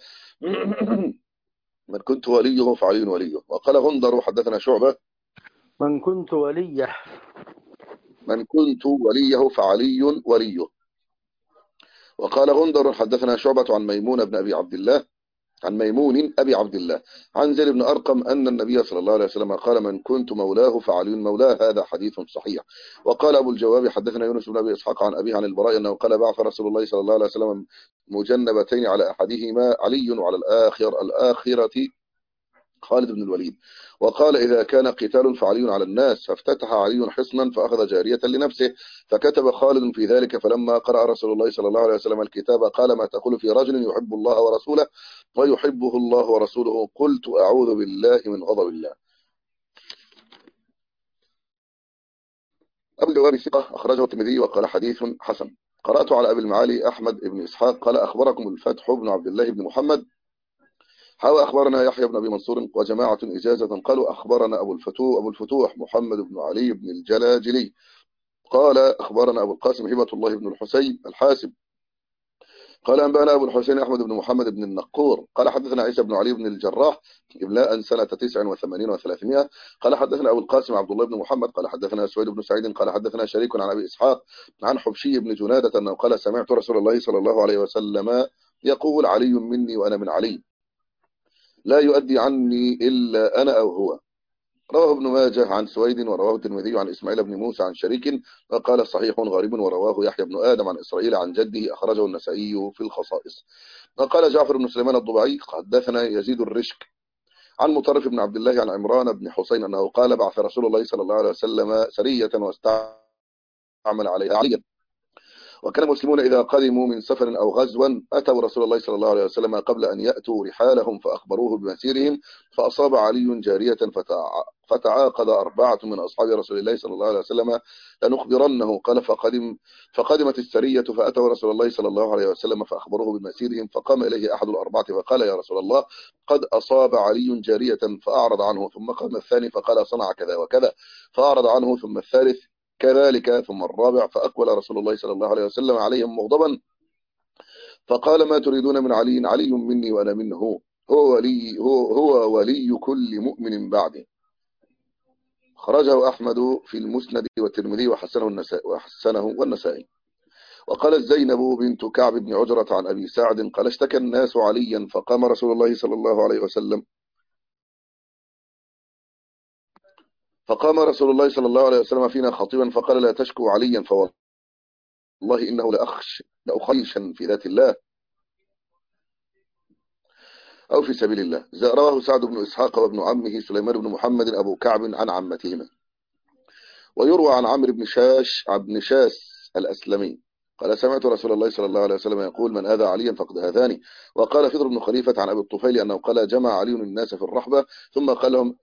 من كنت وليه فعلي وليه. وقال غندر حدثنا شعبة: من كنت وليه. من كنت وليه فعلي وليه. وقال غندر حدثنا شعبة عن ميمون بن أبي عبد الله عن ميمون أبي عبد الله عن زيد بن أرقم أن النبي صلى الله عليه وسلم قال: من كنت مولاه فعلي مولاه. هذا حديث صحيح. وقال أبو الجواب حدثنا يونس بن أبي إسحاق عن أبيه عن البراء أنه قال: بعث رسول الله صلى الله عليه وسلم مجنبتين، على أحدهما علي وعلى الآخرة خالد بن الوليد. وقال: إذا كان قتال فعلي على الناس. فافتتح علي حصنا فأخذ جارية لنفسه، فكتب خالد في ذلك. فلما قرأ رسول الله صلى الله عليه وسلم الكتاب قال: ما تقول في رجل يحب الله ورسوله ويحبه الله ورسوله؟ قلت: أعوذ بالله من غضب الله. أبو الجواب ثقة أخرجه الترمذي وقال: حديث حسن. قرأت على أبي المعالي أحمد بن إسحاق قال: أخبركم الفتح بن عبد الله بن محمد حاوى أخبرنا يحيى بن أبي منصور وجماعة إجازة قالوا: أخبرنا أبو الفتوح محمد بن علي بن الجلاجلي قال: أخبرنا أبو القاسم هبة الله بن الحسين الحاسب قال: أنبأنا أبو الحسين أحمد بن محمد بن النقور قال: حدثنا عيسى بن علي بن الجراح إملاء سنة 89 و300 قال: حدثنا أبو القاسم عبد الله بن محمد قال: حدثنا سويد بن سعيد قال: حدثنا شريك عن أبي إسحاق عن حبشي بن جنادة أنه قال: سمعت رسول الله صلى الله عليه وسلم يقول: علي مني وأنا من علي، لا يؤدي عني إلا أنا أو هو. رواه ابن ماجه عن سويد ورواه الترمذي عن إسماعيل بن موسى عن شريك وقال: صحيح غريب. ورواه يحيى بن آدم عن إسرائيل عن جده أخرجه النسائي في الخصائص. وقال جعفر بن سليمان الضبعي حدثنا يزيد الرشك عن مطرف بن عبد الله عن عمران بن حسين أنه قال: بعث رسول الله صلى الله عليه وسلم سرية واستعمل عليها عليا. وكان المسلمون إذا قدموا من سفر أو غزو أتوا رسول الله صلى الله عليه وسلم قبل أن يأتوا رحالهم فأخبروه بمسيرهم، فأصاب علي جارية فتعاقد 4 من أصحاب رسول الله صلى الله عليه وسلم لنخبرنه. قال: فقدمت السرية فأتوا رسول الله صلى الله عليه وسلم فأخبروه بمسيرهم، فقام إليه أحد ال4 فقال: يا رسول الله، قد أصاب علي جارية. فأعرض عنه. ثم قام الثاني فقال: صنع كذا وكذا. فأعرض عنه. ثم الثالث كذلك. ثم الرابع. فأقبل رسول الله صلى الله عليه وسلم عليهم مغضبا فقال: ما تريدون من علي؟ علي مني وأنا منه، هو ولي كل مؤمن بعدي. خرجه أحمد في المسند والترمذي وحسنه والنسائي. وقالت زينب بنت كعب بن عجرة عن أبي سعد قال: اشتكى الناس عليا فقام رسول الله صلى الله عليه وسلم فينا خطيبا فقال: لا تشكوا عليا فوالله إنه لأخيشا في ذات الله أو في سبيل الله. رواه سعد بن إسحاق وابن عمه سليمان بن محمد أبو كعب عن عمتهما. ويروى عن عمرو بن شاس الأسلمي قال: سمعت رسول الله صلى الله عليه وسلم يقول: من آذى عليا فقد آذاني. وقال فضل بن خليفة عن أبي الطفيل أنه قال: جمع علي الناس في الرحبة ثم قال لهم: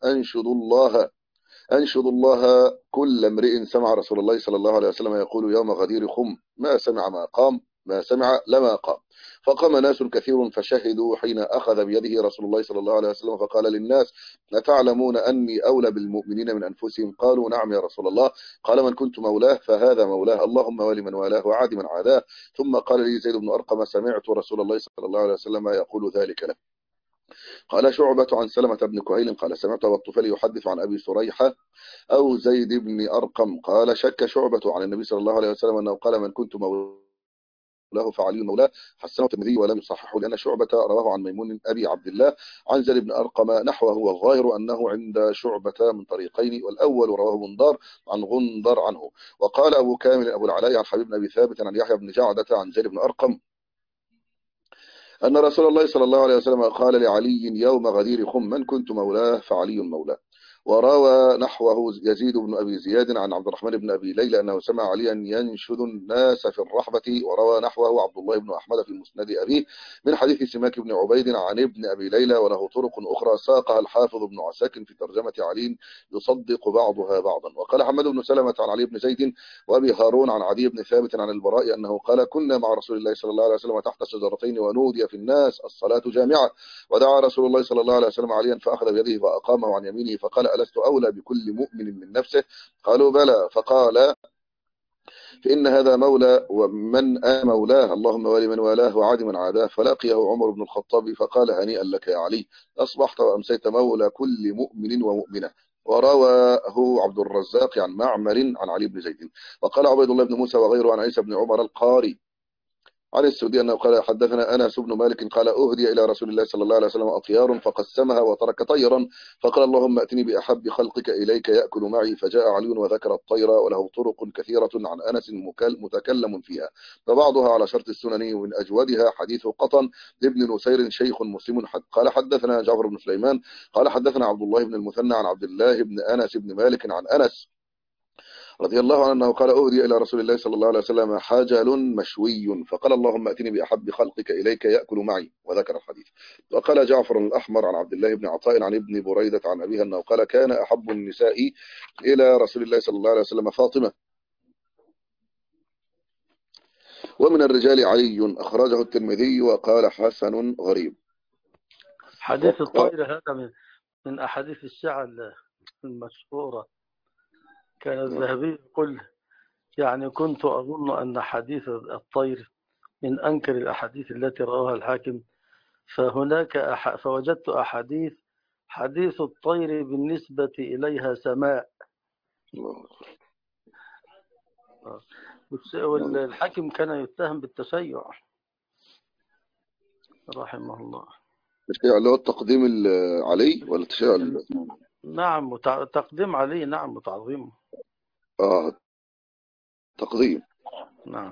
أنشد الله كل امرئ سمع رسول الله صلى الله عليه وسلم يقول يوم غدير خم: ما سمع لما قام. فقام ناس كثير فشهدوا حين أخذ بيده رسول الله صلى الله عليه وسلم فقال للناس: أتعلمون أني أولى بالمؤمنين من أنفسهم؟ قالوا: نعم يا رسول الله. قال: من كنت مولاه فهذا مولاه، اللهم ول من والاه وعاد من عاداه. ثم قال لي زيد بن أرقم: سمعت رسول الله صلى الله عليه وسلم يقول ذلك له. قال شعبة عن سلمة بن كهيل قال: سمعت أبا الطفيل يحدث عن أبي سريحة أو زيد بن أرقم قال: شك شعبة عن النبي صلى الله عليه وسلم أنه قال: من كنت مولاه فعلي مولاه. حسنه الترمذي ولم يصححه لأن شعبة رواه عن ميمون أبي عبد الله عن زيد بن أرقم نحوه. والظاهر أنه عند شعبة من طريقين، والأول رواه بندار عن غندر عنه. وقال أبو كامل أبو العلاء عن حبيب بن أبي ثابت عن يحيى بن جعدة عن زيد بن أرقم أن رسول الله صلى الله عليه وسلم قال لعلي يوم غدير خم: من كنت مولاه فعلي مولاه. وروى نحوه يزيد بن أبي زياد عن عبد الرحمن بن أبي ليلى أنه سمع عليا ينشد الناس في الرحبة. وروى نحوه عبد الله بن أحمد في مسند أبيه من حديث سماك بن عبيد عن ابن أبي ليلى، وله طرق أخرى ساقها الحافظ ابن عساكر في ترجمة علي يصدق بعضها بعضا. وقال حماد بن سلمة عن علي بن زيد وأبي هارون عن عدي بن ثابت عن البراء أنه قال: كنا مع رسول الله صلى الله عليه وسلم تحت شجرتين ونودي في الناس الصلاة جامعة، ودعا رسول الله صلى الله عليه وسلم عليا فأخذ بيده فأقامه عن يمينه فقال: ألست أولى بكل مؤمن من نفسه؟ قالوا: بلى. فقال: فإن هذا مولى ومن مولاه، اللهم ولي من والاه وعاد من عاداه. فلاقيه عمر بن الخطاب فقال: هنيئا لك يا علي، أصبحت وأمسيت مولى كل مؤمن ومؤمنة. ورواه عبد الرزاق عن معمر عن علي بن زيد. وقال عبيد الله بن موسى وغيره عن عيسى بن عمر القاري عن السودي أنه قال: حدثنا أنس بن مالك قال: أهدي إلى رسول الله صلى الله عليه وسلم أطيار فقسمها وترك طيرا، فقال: اللهم أتني بأحب خلقك إليك يأكل معي. فجاء علي وذكر الطير، وله طرق كثيرة عن أنس متكلم فيها، فبعضها على شرط السنن، ومن أجودها حديث قطن لابن نسير شيخ مسلم قال: حدثنا جعفر بن سليمان قال: حدثنا عبد الله بن المثنى عن عبد الله بن أنس بن مالك عن أنس رضي الله عنه أنه قال: أهدي إلى رسول الله صلى الله عليه وسلم حجل مشوي، فقال: اللهم أتني بأحب خلقك إليك يأكل معي، وذكر الحديث. وقال جعفر الأحمر عن عبد الله بن عطاء عن ابن بريدة عن أبيها أنه قال: كان أحب النساء إلى رسول الله صلى الله عليه وسلم فاطمة، ومن الرجال علي. أخرجه الترمذي وقال: حسن غريب. حديث الطير هذا من أحاديث الشعر المشهورة. كان الذهبي يقول: يعني كنت أظن أن حديث الطير من أنكر الأحاديث التي رواها الحاكم، فوجدت حديث الطير بالنسبة إليها سماء. والحاكم كان يتهم بالتشيع رحمه الله. التشيع اللي هو التقديم علي ولا التشيع نعم، تقديم علي، نعم، وتعظيمه. تقديم، نعم.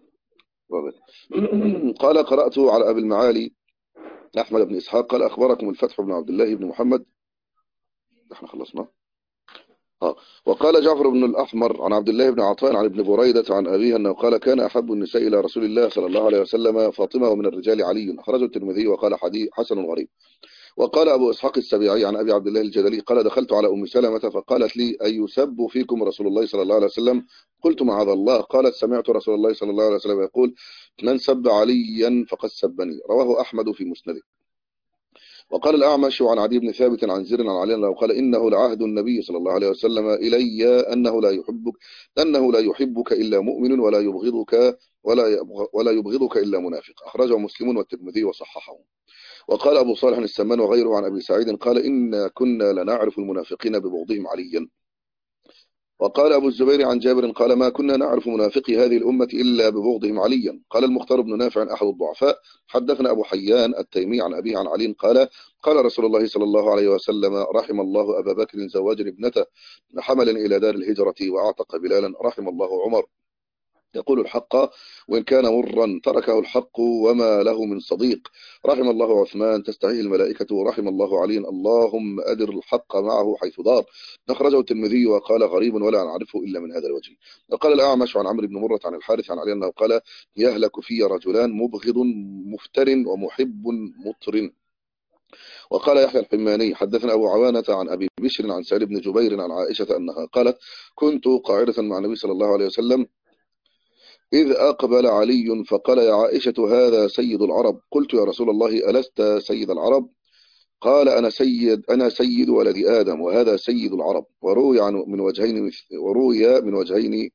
قال: قرأت على أبي المعالي أحمد بن إسحاق قال: أخبركم الفتح بن عبد الله بن محمد. احنا خلصنا. وقال جعفر بن الأحمر عن عبد الله بن عطاء عن ابن بريدة عن أبيه أنه قال: كان أحب النساء إلى رسول الله صلى الله عليه وسلم فاطمة، ومن الرجال علي. أخرجه الترمذي وقال: حديث حسن غريب. وقال أبو إسحاق السبيعي عن أبي عبد الله الجدلي قال: دخلت على أم سلمة فقالت لي: أيسب فيكم رسول الله صلى الله عليه وسلم؟ قلت: معاذ الله. قالت: سمعت رسول الله صلى الله عليه وسلم يقول: من سب عليا فقد سبني. رواه أحمد في مسنده. وقال الأعمش عن عدي بن ثابت عن زر عن علي أنه قال: إنه لعهد النبي صلى الله عليه وسلم إلي أنه لا يحبك إلا مؤمن ولا يبغضك إلا منافق. أخرجه مسلم والترمذي وصححه. وقال أبو صالح السمان وغيره عن أبي سعيد قال: إن كنا لنعرف المنافقين ببغضهم عليا. وقال أبو الزبير عن جابر قال: ما كنا نعرف منافقي هذه الأمة إلا ببغضهم عليا. قال المختار بن نافع أحد الضعفاء: حدثنا أبو حيان التيمي عن أبيه عن علي قال: قال رسول الله صلى الله عليه وسلم: رحم الله أبا بكر زواجا ابنته حملا إلى دار الهجرة وأعتق بلالا. رحم الله عمر يقول الحق وإن كان مرا تركه الحق وما له من صديق. رحم الله عثمان تستحيه الملائكة. ورحم الله علي اللهم أدر الحق معه حيث دار. أخرجه الترمذي وقال: غريب ولا نعرفه إلا من هذا الوجه. وقال الأعمش عن عمرو بن مرة عن الحارث عن علي أنه قال: يهلك في رجلان مبغض مفتر ومحب مطر. وقال يحيى الحماني: حدثنا أبو عوانة عن أبي بشر عن سعيد بن جبير عن عائشة أنها قالت: كنت قاعدة مع النبي صلى الله عليه وسلم إذ أقبل علي فقال: يا عائشة هذا سيد العرب. قلت: يا رسول الله ألست سيد العرب؟ قال: أنا سيد ولد آدم وهذا سيد العرب. وروي من وجهين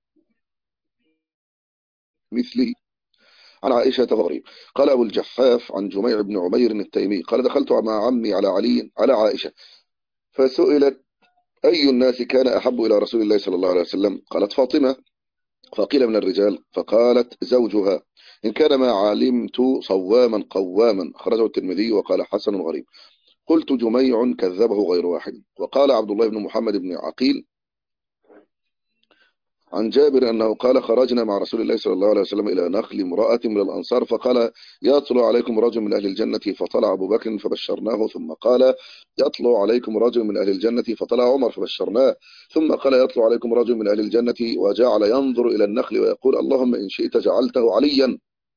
مثله عن عائشة غريب. قال أبو الجحاف عن جميع بن عمير التيمي قال: دخلت مع عمي على عائشة فسئلت: أي الناس كان أحب إلى رسول الله صلى الله عليه وسلم؟ قالت: فاطمة. فقيل: من الرجال؟ فقالت: زوجها، إن كان ما علمت صواما قواما. خرجه الترمذي وقال: حسن غريب. قلت: جميع كذبه غير واحد. وقال عبد الله بن محمد بن عقيل: عن جابر أنه قال خرجنا مع رسول الله صلى الله عليه وسلم إلى نخل امرأة من الأنصار فقال يطلع عليكم رجل من أهل الجنة، فطلع أبو بكر فبشرناه، ثم قال يطلع عليكم رجل من أهل الجنة، فطلع عمر فبشرناه، ثم قال يطلع عليكم رجل من أهل الجنة، وجعل ينظر إلى النخل ويقول اللهم إن شئت جعلته عليا،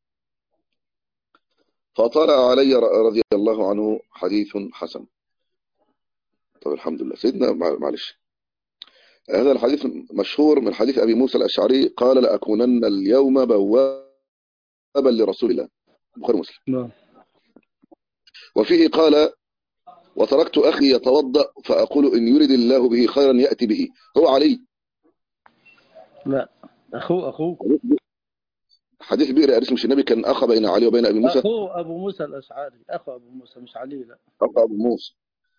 فطلع علي رضي الله عنه. حديث حسن. طب الحمد لله. سيدنا معلش، هذا الحديث مشهور من حديث أبي موسى الأشعري قال لأكونن اليوم بوابا لرسول الله، البخاري ومسلم. نعم. وفيه قال وتركت أخي يتوضأ فأقول إن يريد الله به خيرا يأتي به. هو علي؟ لا، أخوه حديث بئر أريس، مش النبي كان أخ بين علي وبين أبي موسى؟ أخوه أبو موسى الأشعري، أخو أبو موسى مش علي. لا، أخ أبو موسى.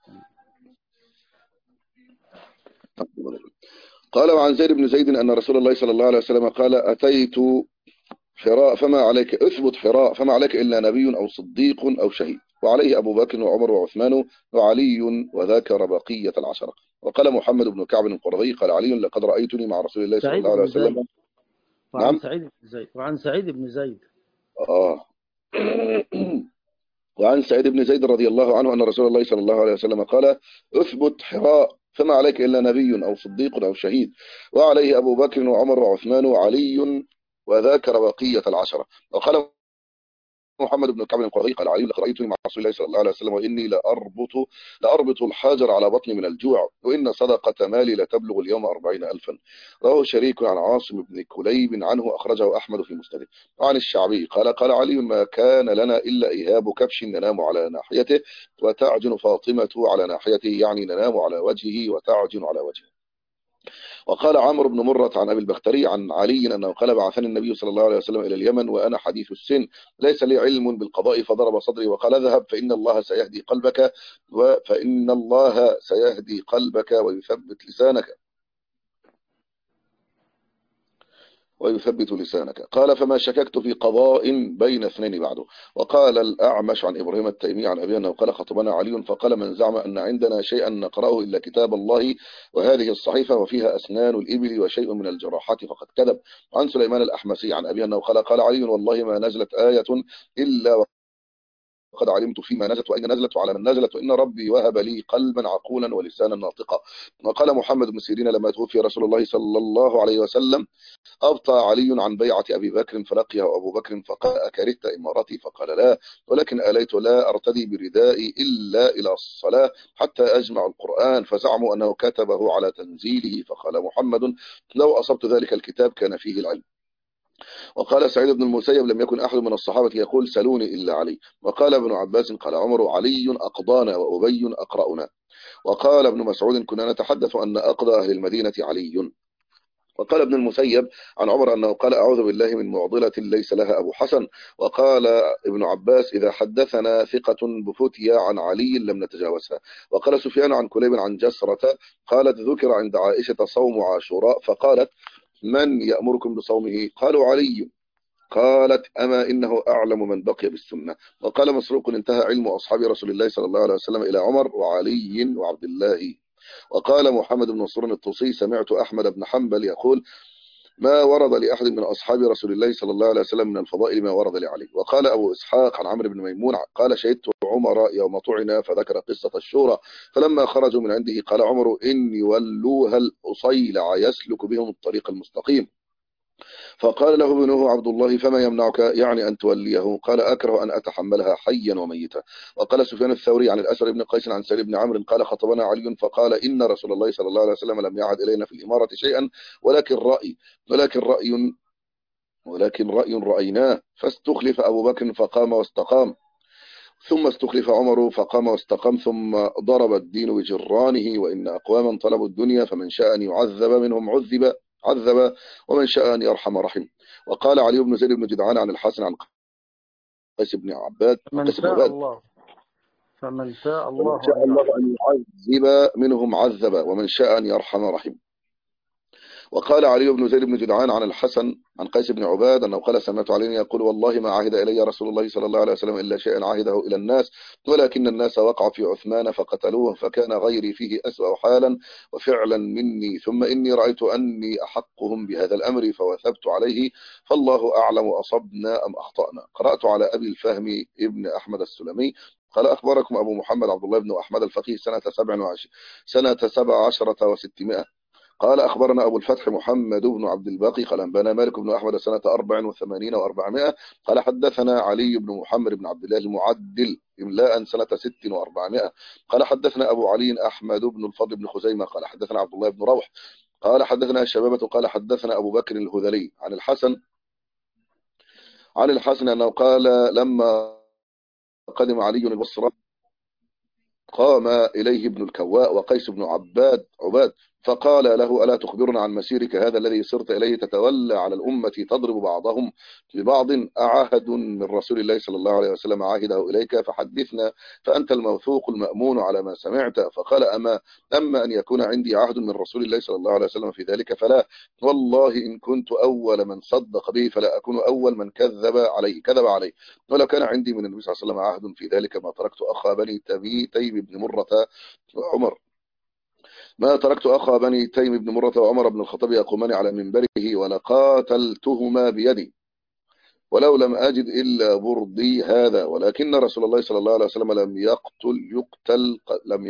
قال وعن زيد بن زيد أن رسول الله صلى الله عليه وسلم قال أتيت حراء فما عليك، اثبت حراء فما عليك إلا نبي أو صديق أو شهيد، وعليه أبو بكر وعمر وعثمان وعلي، وذكر بقية العشرة. وقال محمد بن كعب القرظي قال علي لقد رأيتني مع رسول الله صلى سعيد الله عليه بن زيد. وسلم. وعن نعم. سعيد بن زيد. وعن سعيد بن زيد. وعن سعيد بن زيد رضي الله عنه أن رسول الله صلى الله عليه وسلم قال اثبت حراء فما عليك إلا نبي أو صديق أو شهيد، وعليه أبو بكر وعمر وعثمان وعلي، وذكر بقية العشرة. وقال محمد بن كعب القرظي قال علي لقد رأيتني مع رسول الله صلى الله عليه وسلم وإني لأربط الحجر على بطني من الجوع، وإن صدقة مالي لتبلغ اليوم 40,000. رواه شريك عن عاصم بن كليب عنه، أخرجه أحمد في مسنده. وعن الشعبي قال علي ما كان لنا إلا إيهاب كبش ننام على ناحيته وتعجن فاطمة على ناحيته، يعني ننام على وجهه وتعجن على وجهه. وقال عمرو بن مرة عن أبي البختري عن علي أنه قال بعثني النبي صلى الله عليه وسلم إلى اليمن وأنا حديث السن، ليس لي علم بالقضاء، فضرب صدري وقال اذهب فإن الله سيهدي قلبك ويثبت لسانك. قال فما شككت في قضاء بين اثنين بعده. وقال الأعمش عن إبراهيم التيمي عن أبي أنه قال خطبنا علي فقال من زعم أن عندنا شيئا نقرأه إلا كتاب الله وهذه الصحيفة وفيها أسنان الإبل وشيء من الجراحات فقد كذب. عن سليمان الأحمسي عن أبي أنه قال علي والله ما نزلت آية إلا وقد علمت فيما نزلت وإن نزلت وعلى من نزلت، وإن ربي وهب لي قلبا عقولا ولسانا ناطقا. وقال محمد بن سيرين لما توفي رسول الله صلى الله عليه وسلم أبطأ علي عن بيعة أبي بكر فلقيه أبو بكر فقال أكرهت إمارتي؟ فقال لا، ولكن آليت لا أرتدي بردائي إلا إلى الصلاة حتى أجمع القرآن، فزعموا أنه كتبه على تنزيله. فقال محمد لو أصبت ذلك الكتاب كان فيه العلم. وقال سعيد بن المسيب لم يكن أحد من الصحابة يقول سلوني إلا علي. وقال ابن عباس قال عمر علي أقضانا وأبي أقرأنا. وقال ابن مسعود كنا نتحدث أن أقضى أهل المدينة علي. وقال ابن المسيب عن عمر أنه قال أعوذ بالله من معضلة ليس لها أبو حسن. وقال ابن عباس إذا حدثنا ثقة بفتيا عن علي لم نتجاوزها. وقال سفيان عن كليب عن جسرة قالت ذكر عند عائشة صوم عاشوراء فقالت من يأمركم بصومه؟ قالوا علي. قالت أما إنه أعلم من بقي بالسنة. وقال مسروق انتهى علم أصحاب رسول الله صلى الله عليه وسلم إلى عمر وعلي وعبد الله. وقال محمد بن نصر الطوسي سمعت أحمد بن حنبل يقول ما ورد لأحد من أصحاب رسول الله صلى الله عليه وسلم من الفضائل ما ورد لعلي. وقال أبو إسحاق عن عمرو بن ميمون قال شهدت عمر يوم طعن فذكر قصة الشورى، فلما خرجوا من عنده قال عمر إن يولوها الأصيلع يسلك بهم الطريق المستقيم. فقال له ابنه عبد الله فما يمنعك يعني أن توليه؟ قال أكره أن أتحملها حيا وميتا. وقال سفيان الثوري عن الأسر بن قيس عن سالم بن عمرو قال خطبنا علي فقال إن رسول الله صلى الله عليه وسلم لم يعد إلينا في الإمارة شيئا ولكن رأي رأيناه، فاستخلف أبو بكر فقام واستقام، ثم استخلف عمر فقام واستقام، ثم ضرب الدين بجرانه، وإن أقواما طلبوا الدنيا فمن شاء أن يعذب منهم عذب ومن شاء أن يرحم رحم. وقال علي بن زيد بن جدعان عن الحسن عن قيس بن عباد فمن شاء فمن الله شاء الله أن يعذب منهم عذب ومن شاء أن يرحم رحم. وقال علي بن زيد بن جدعان عن الحسن عن قيس بن عباد أنه قال سمعت علي يقول والله ما عهد إلي رسول الله صلى الله عليه وسلم إلا شيئا عهده إلى الناس ولكن الناس وقعوا في عثمان فقتلوه فكان غيري فيه أسوأ حالا وفعلا مني ثم إني رأيت أني أحقهم بهذا الأمر فوثبت عليه فالله أعلم أصبنا أم أخطأنا. قرأت على أبي الفهم ابن أحمد السلمي قال أخبركم أبو محمد عبد الله بن أحمد الفقيه سنة 17 و600. قال أخبرنا أبو الفتح محمد بن عبد الباقي قال أنبانا مالك بن أحمد سنة 84 و400. قال حدثنا علي بن محمد بن عبد الله المعدل إملاء سنة 6 و400. قال حدثنا أبو علي أحمد بن الفضل بن خزيمة قال حدثنا عبد الله بن روح قال حدثنا الشبابة قال حدثنا أبو بكر الهذلي عن الحسن أنه قال لما قدم علي البصرة قام إليه ابن الكواء وقيس بن عباد فقال له ألا تخبرنا عن مسيرك هذا الذي سرت إليه تتولى على الأمة تضرب بعضهم ببعض أعهد من رسول الله صلى الله عليه وسلم عاهده إليك فحدثنا فأنت الموثوق المأمون على ما سمعت. فقال أما أن يكون عندي عهد من رسول الله صلى الله عليه وسلم في ذلك فلا والله إن كنت أول من صدق به فلا أكون أول من كذب عليه ولو كان عندي من النبي صلى الله عليه وسلم عهد في ذلك ما تركت أخا بني تيم بن مرة وعمر وعمر بن الخطاب يقومان على منبره ولقاتلتهما بيدي ولو لم أجد إلا بردي هذا ولكن رسول الله صلى الله عليه وسلم لم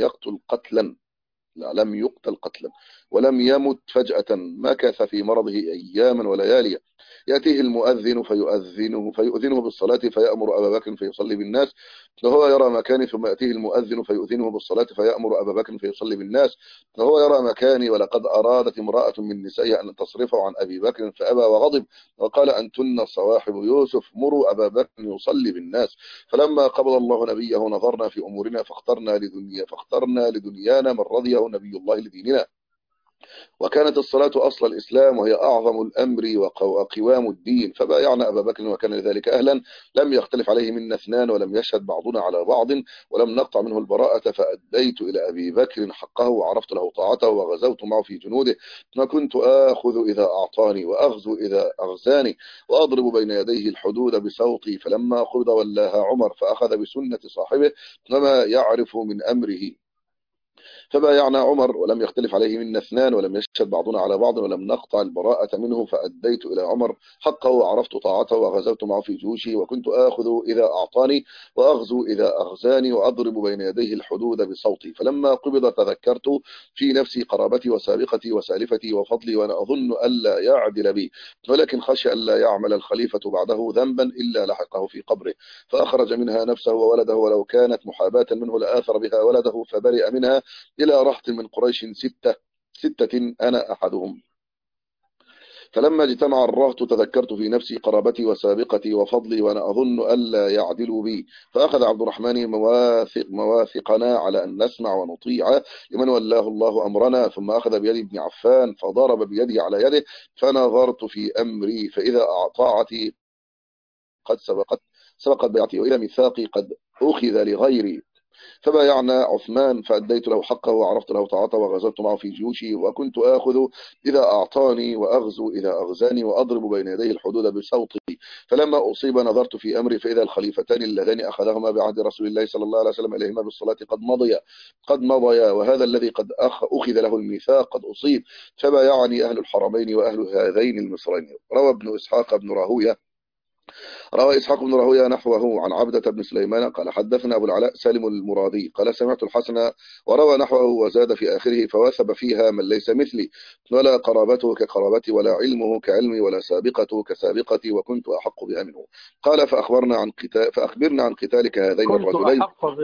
يقتل قتلا ولم يمت فجأة مكث في مرضه أياما وليالي يأتيه المؤذن فيؤذنه بالصلاة فيأمر أبا بكر فيصلي بالناس وهو يرى مكاني ثم يأتيه المؤذن فيؤذنه بالصلاة فيأمر أبا بكر فيصلي بالناس وهو يرى مكاني ولقد أرادت امرأة من نسائه أن تصرفه عن أبي بكر فأبى وغضب وقال أنتن صواحب يوسف مروا أبا بكر يصلي بالناس. فلما قبض الله نبيه نظرنا في أمورنا فاخترنا لدنيانا من رضيه نبي الله لديننا وكانت الصلاة أصل الإسلام وهي أعظم الأمر وقوام الدين فبايعنا أبا بكر وكان لذلك أهلا لم يختلف عليه منا اثنان ولم يشهد بعضنا على بعض ولم نقطع منه البراءة فأديت إلى أبي بكر حقه وعرفت له طاعته وغزوت معه في جنوده ما كنت آخذ إذا أعطاني وأغزو إذا أغزاني وأضرب بين يديه الحدود بصوتي فلما قبض ولاها عمر فأخذ بسنة صاحبه وما يعرف من أمره فبايعنا عمر ولم يختلف عليه منا اثنان ولم يشهد بعضنا على بعض ولم نقطع البراءة منه فأديت إلى عمر حقه وعرفت طاعته وغزوت معه في جيوشي وكنت آخذ إذا أعطاني وأغزو إذا أغزاني وأضرب بين يديه الحدود بصوتي فلما قبض تذكرت في نفسي قرابتي وسابقتي وسالفتي وفضلي وأنا أظن ألا يعدل بي ولكن خشي ألا يعمل الخليفة بعده ذنبا إلا لحقه في قبره فأخرج منها نفسه وولده ولو كانت محاباة منه لآثر بها ولده فبرئ منها إلى رهط من قريش ستة أنا أحدهم. فلما اجتمع الرهط تذكرت في نفسي قرابتي وسابقتي وفضلي وأنا أظن ألا يعدلوا بي فأخذ عبد الرحمن مواثقنا على أن نسمع ونطيع لمن ولاه الله أمرنا ثم أخذ بيد ابن عفان فضرب بيده على يده فنظرت في أمري فإذا طاعتي قد سبقت بيعتي وإلى ميثاقي قد أخذ لغيري فبايعنا عثمان فأديت له حقه وعرفت له طاعته وغزوت معه في جيوشي وكنت آخذ إذا أعطاني وأغزو إذا أغزاني وأضرب بين يديه الحدود بصوتي فلما أصيب نظرت في أمري فإذا الخليفتان اللذان أخذهما بعهد رسول الله صلى الله عليه وسلم إليهما بالصلاة قد مضيا وهذا الذي قد أخذ له الميثاق قد أصيب فبايعني أهل الحرمين وأهل هذين المصرين. روى إسحاق بن راهويه نحوه عن عبدة بن سليمان قال حدثنا أبو العلاء سالم المرادي قال سمعت الحسن وروى نحوه وزاد في آخره فوثب فيها من ليس مثلي ولا قرابته كقرابتي ولا علمه كعلمي ولا سابقته كسابقتي وكنت أحق بها منه. قال فأخبرنا عن قتالك هذين الرجلين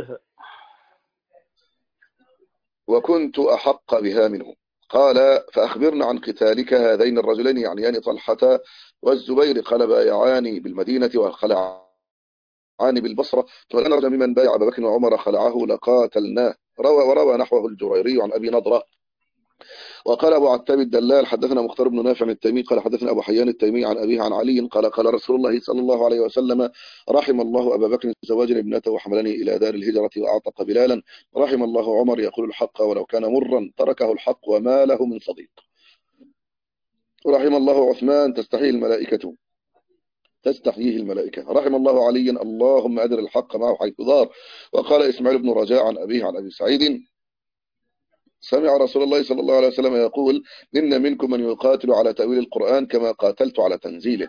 وكنت أحق بها منه. قال فأخبرنا عن قتالك هذين الرجلين يعني طلحة والزبير قال بايعاني بالمدينة وخلعاني بالبصرة وأنا رجل ممن بايع أبا بكر وعمر خلعه لقاتلناه. وروى نحوه الجريري عن أبي نضرة. وقال أبو عتاب الدلال حدثنا مختار بن نافع التيمي قال حدثنا أبو حيان التيمي عن أبيه عن علي قال رسول الله صلى الله عليه وسلم رحم الله أبا بكر زواج ابنته وحملني إلى دار الهجرة وأعتق بلالا رحم الله عمر يقول الحق ولو كان مرا تركه الحق وما له من صديق. رحم الله عثمان تستحيه الملائكة، تستحييه الملائكة. رحم الله عليا اللهم أدر الحق معه حيث دار. وقال إسماعيل بن رجاء عن أبيه عن أبي سعيد سمع رسول الله صلى الله عليه وسلم يقول إن منكم من يقاتل على تأويل القرآن كما قاتلت على تنزيله.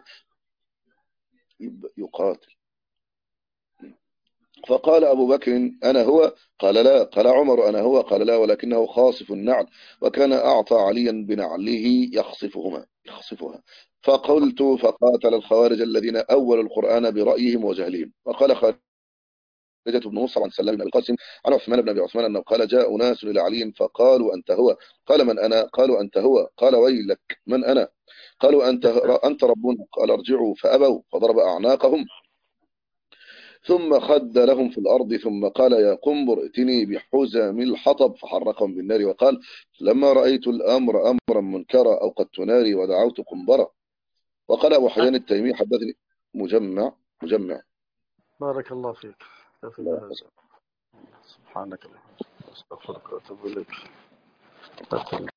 يقاتل. فقال أبو بكر أنا هو؟ قال لا. قال عمر أنا هو؟ قال لا، ولكنه خاصف النعل، وكان أعطى عليا بنعله يخصفها. فقلت فقاتل الخوارج الذين أولوا القرآن برأيهم وجهلهم. وقال خارجة بن مصعب عن سلام بن القاسم عن عثمان بن أبي عثمان أنه قال جاء ناس إلى علي فقالوا أنت هو؟ قال من أنا؟ قالوا أنت هو. قال ويلك من أنا؟ قالوا أنت ربنا. قال ارجعوا فأبوا، فضرب أعناقهم ثم خد لهم في الأرض، ثم قال يا قنبر ائتني بحزم الحطب فحرقهم بالنار. وقال لما رأيت الأمر أمرا منكرا أوقدت ناري ودعوت قنبرا. وقال أبو حيان التيمي حدثني مجمع. بارك الله فيك. كفي بهذا. سبحانك اللهم استغفرك واتوب اليك.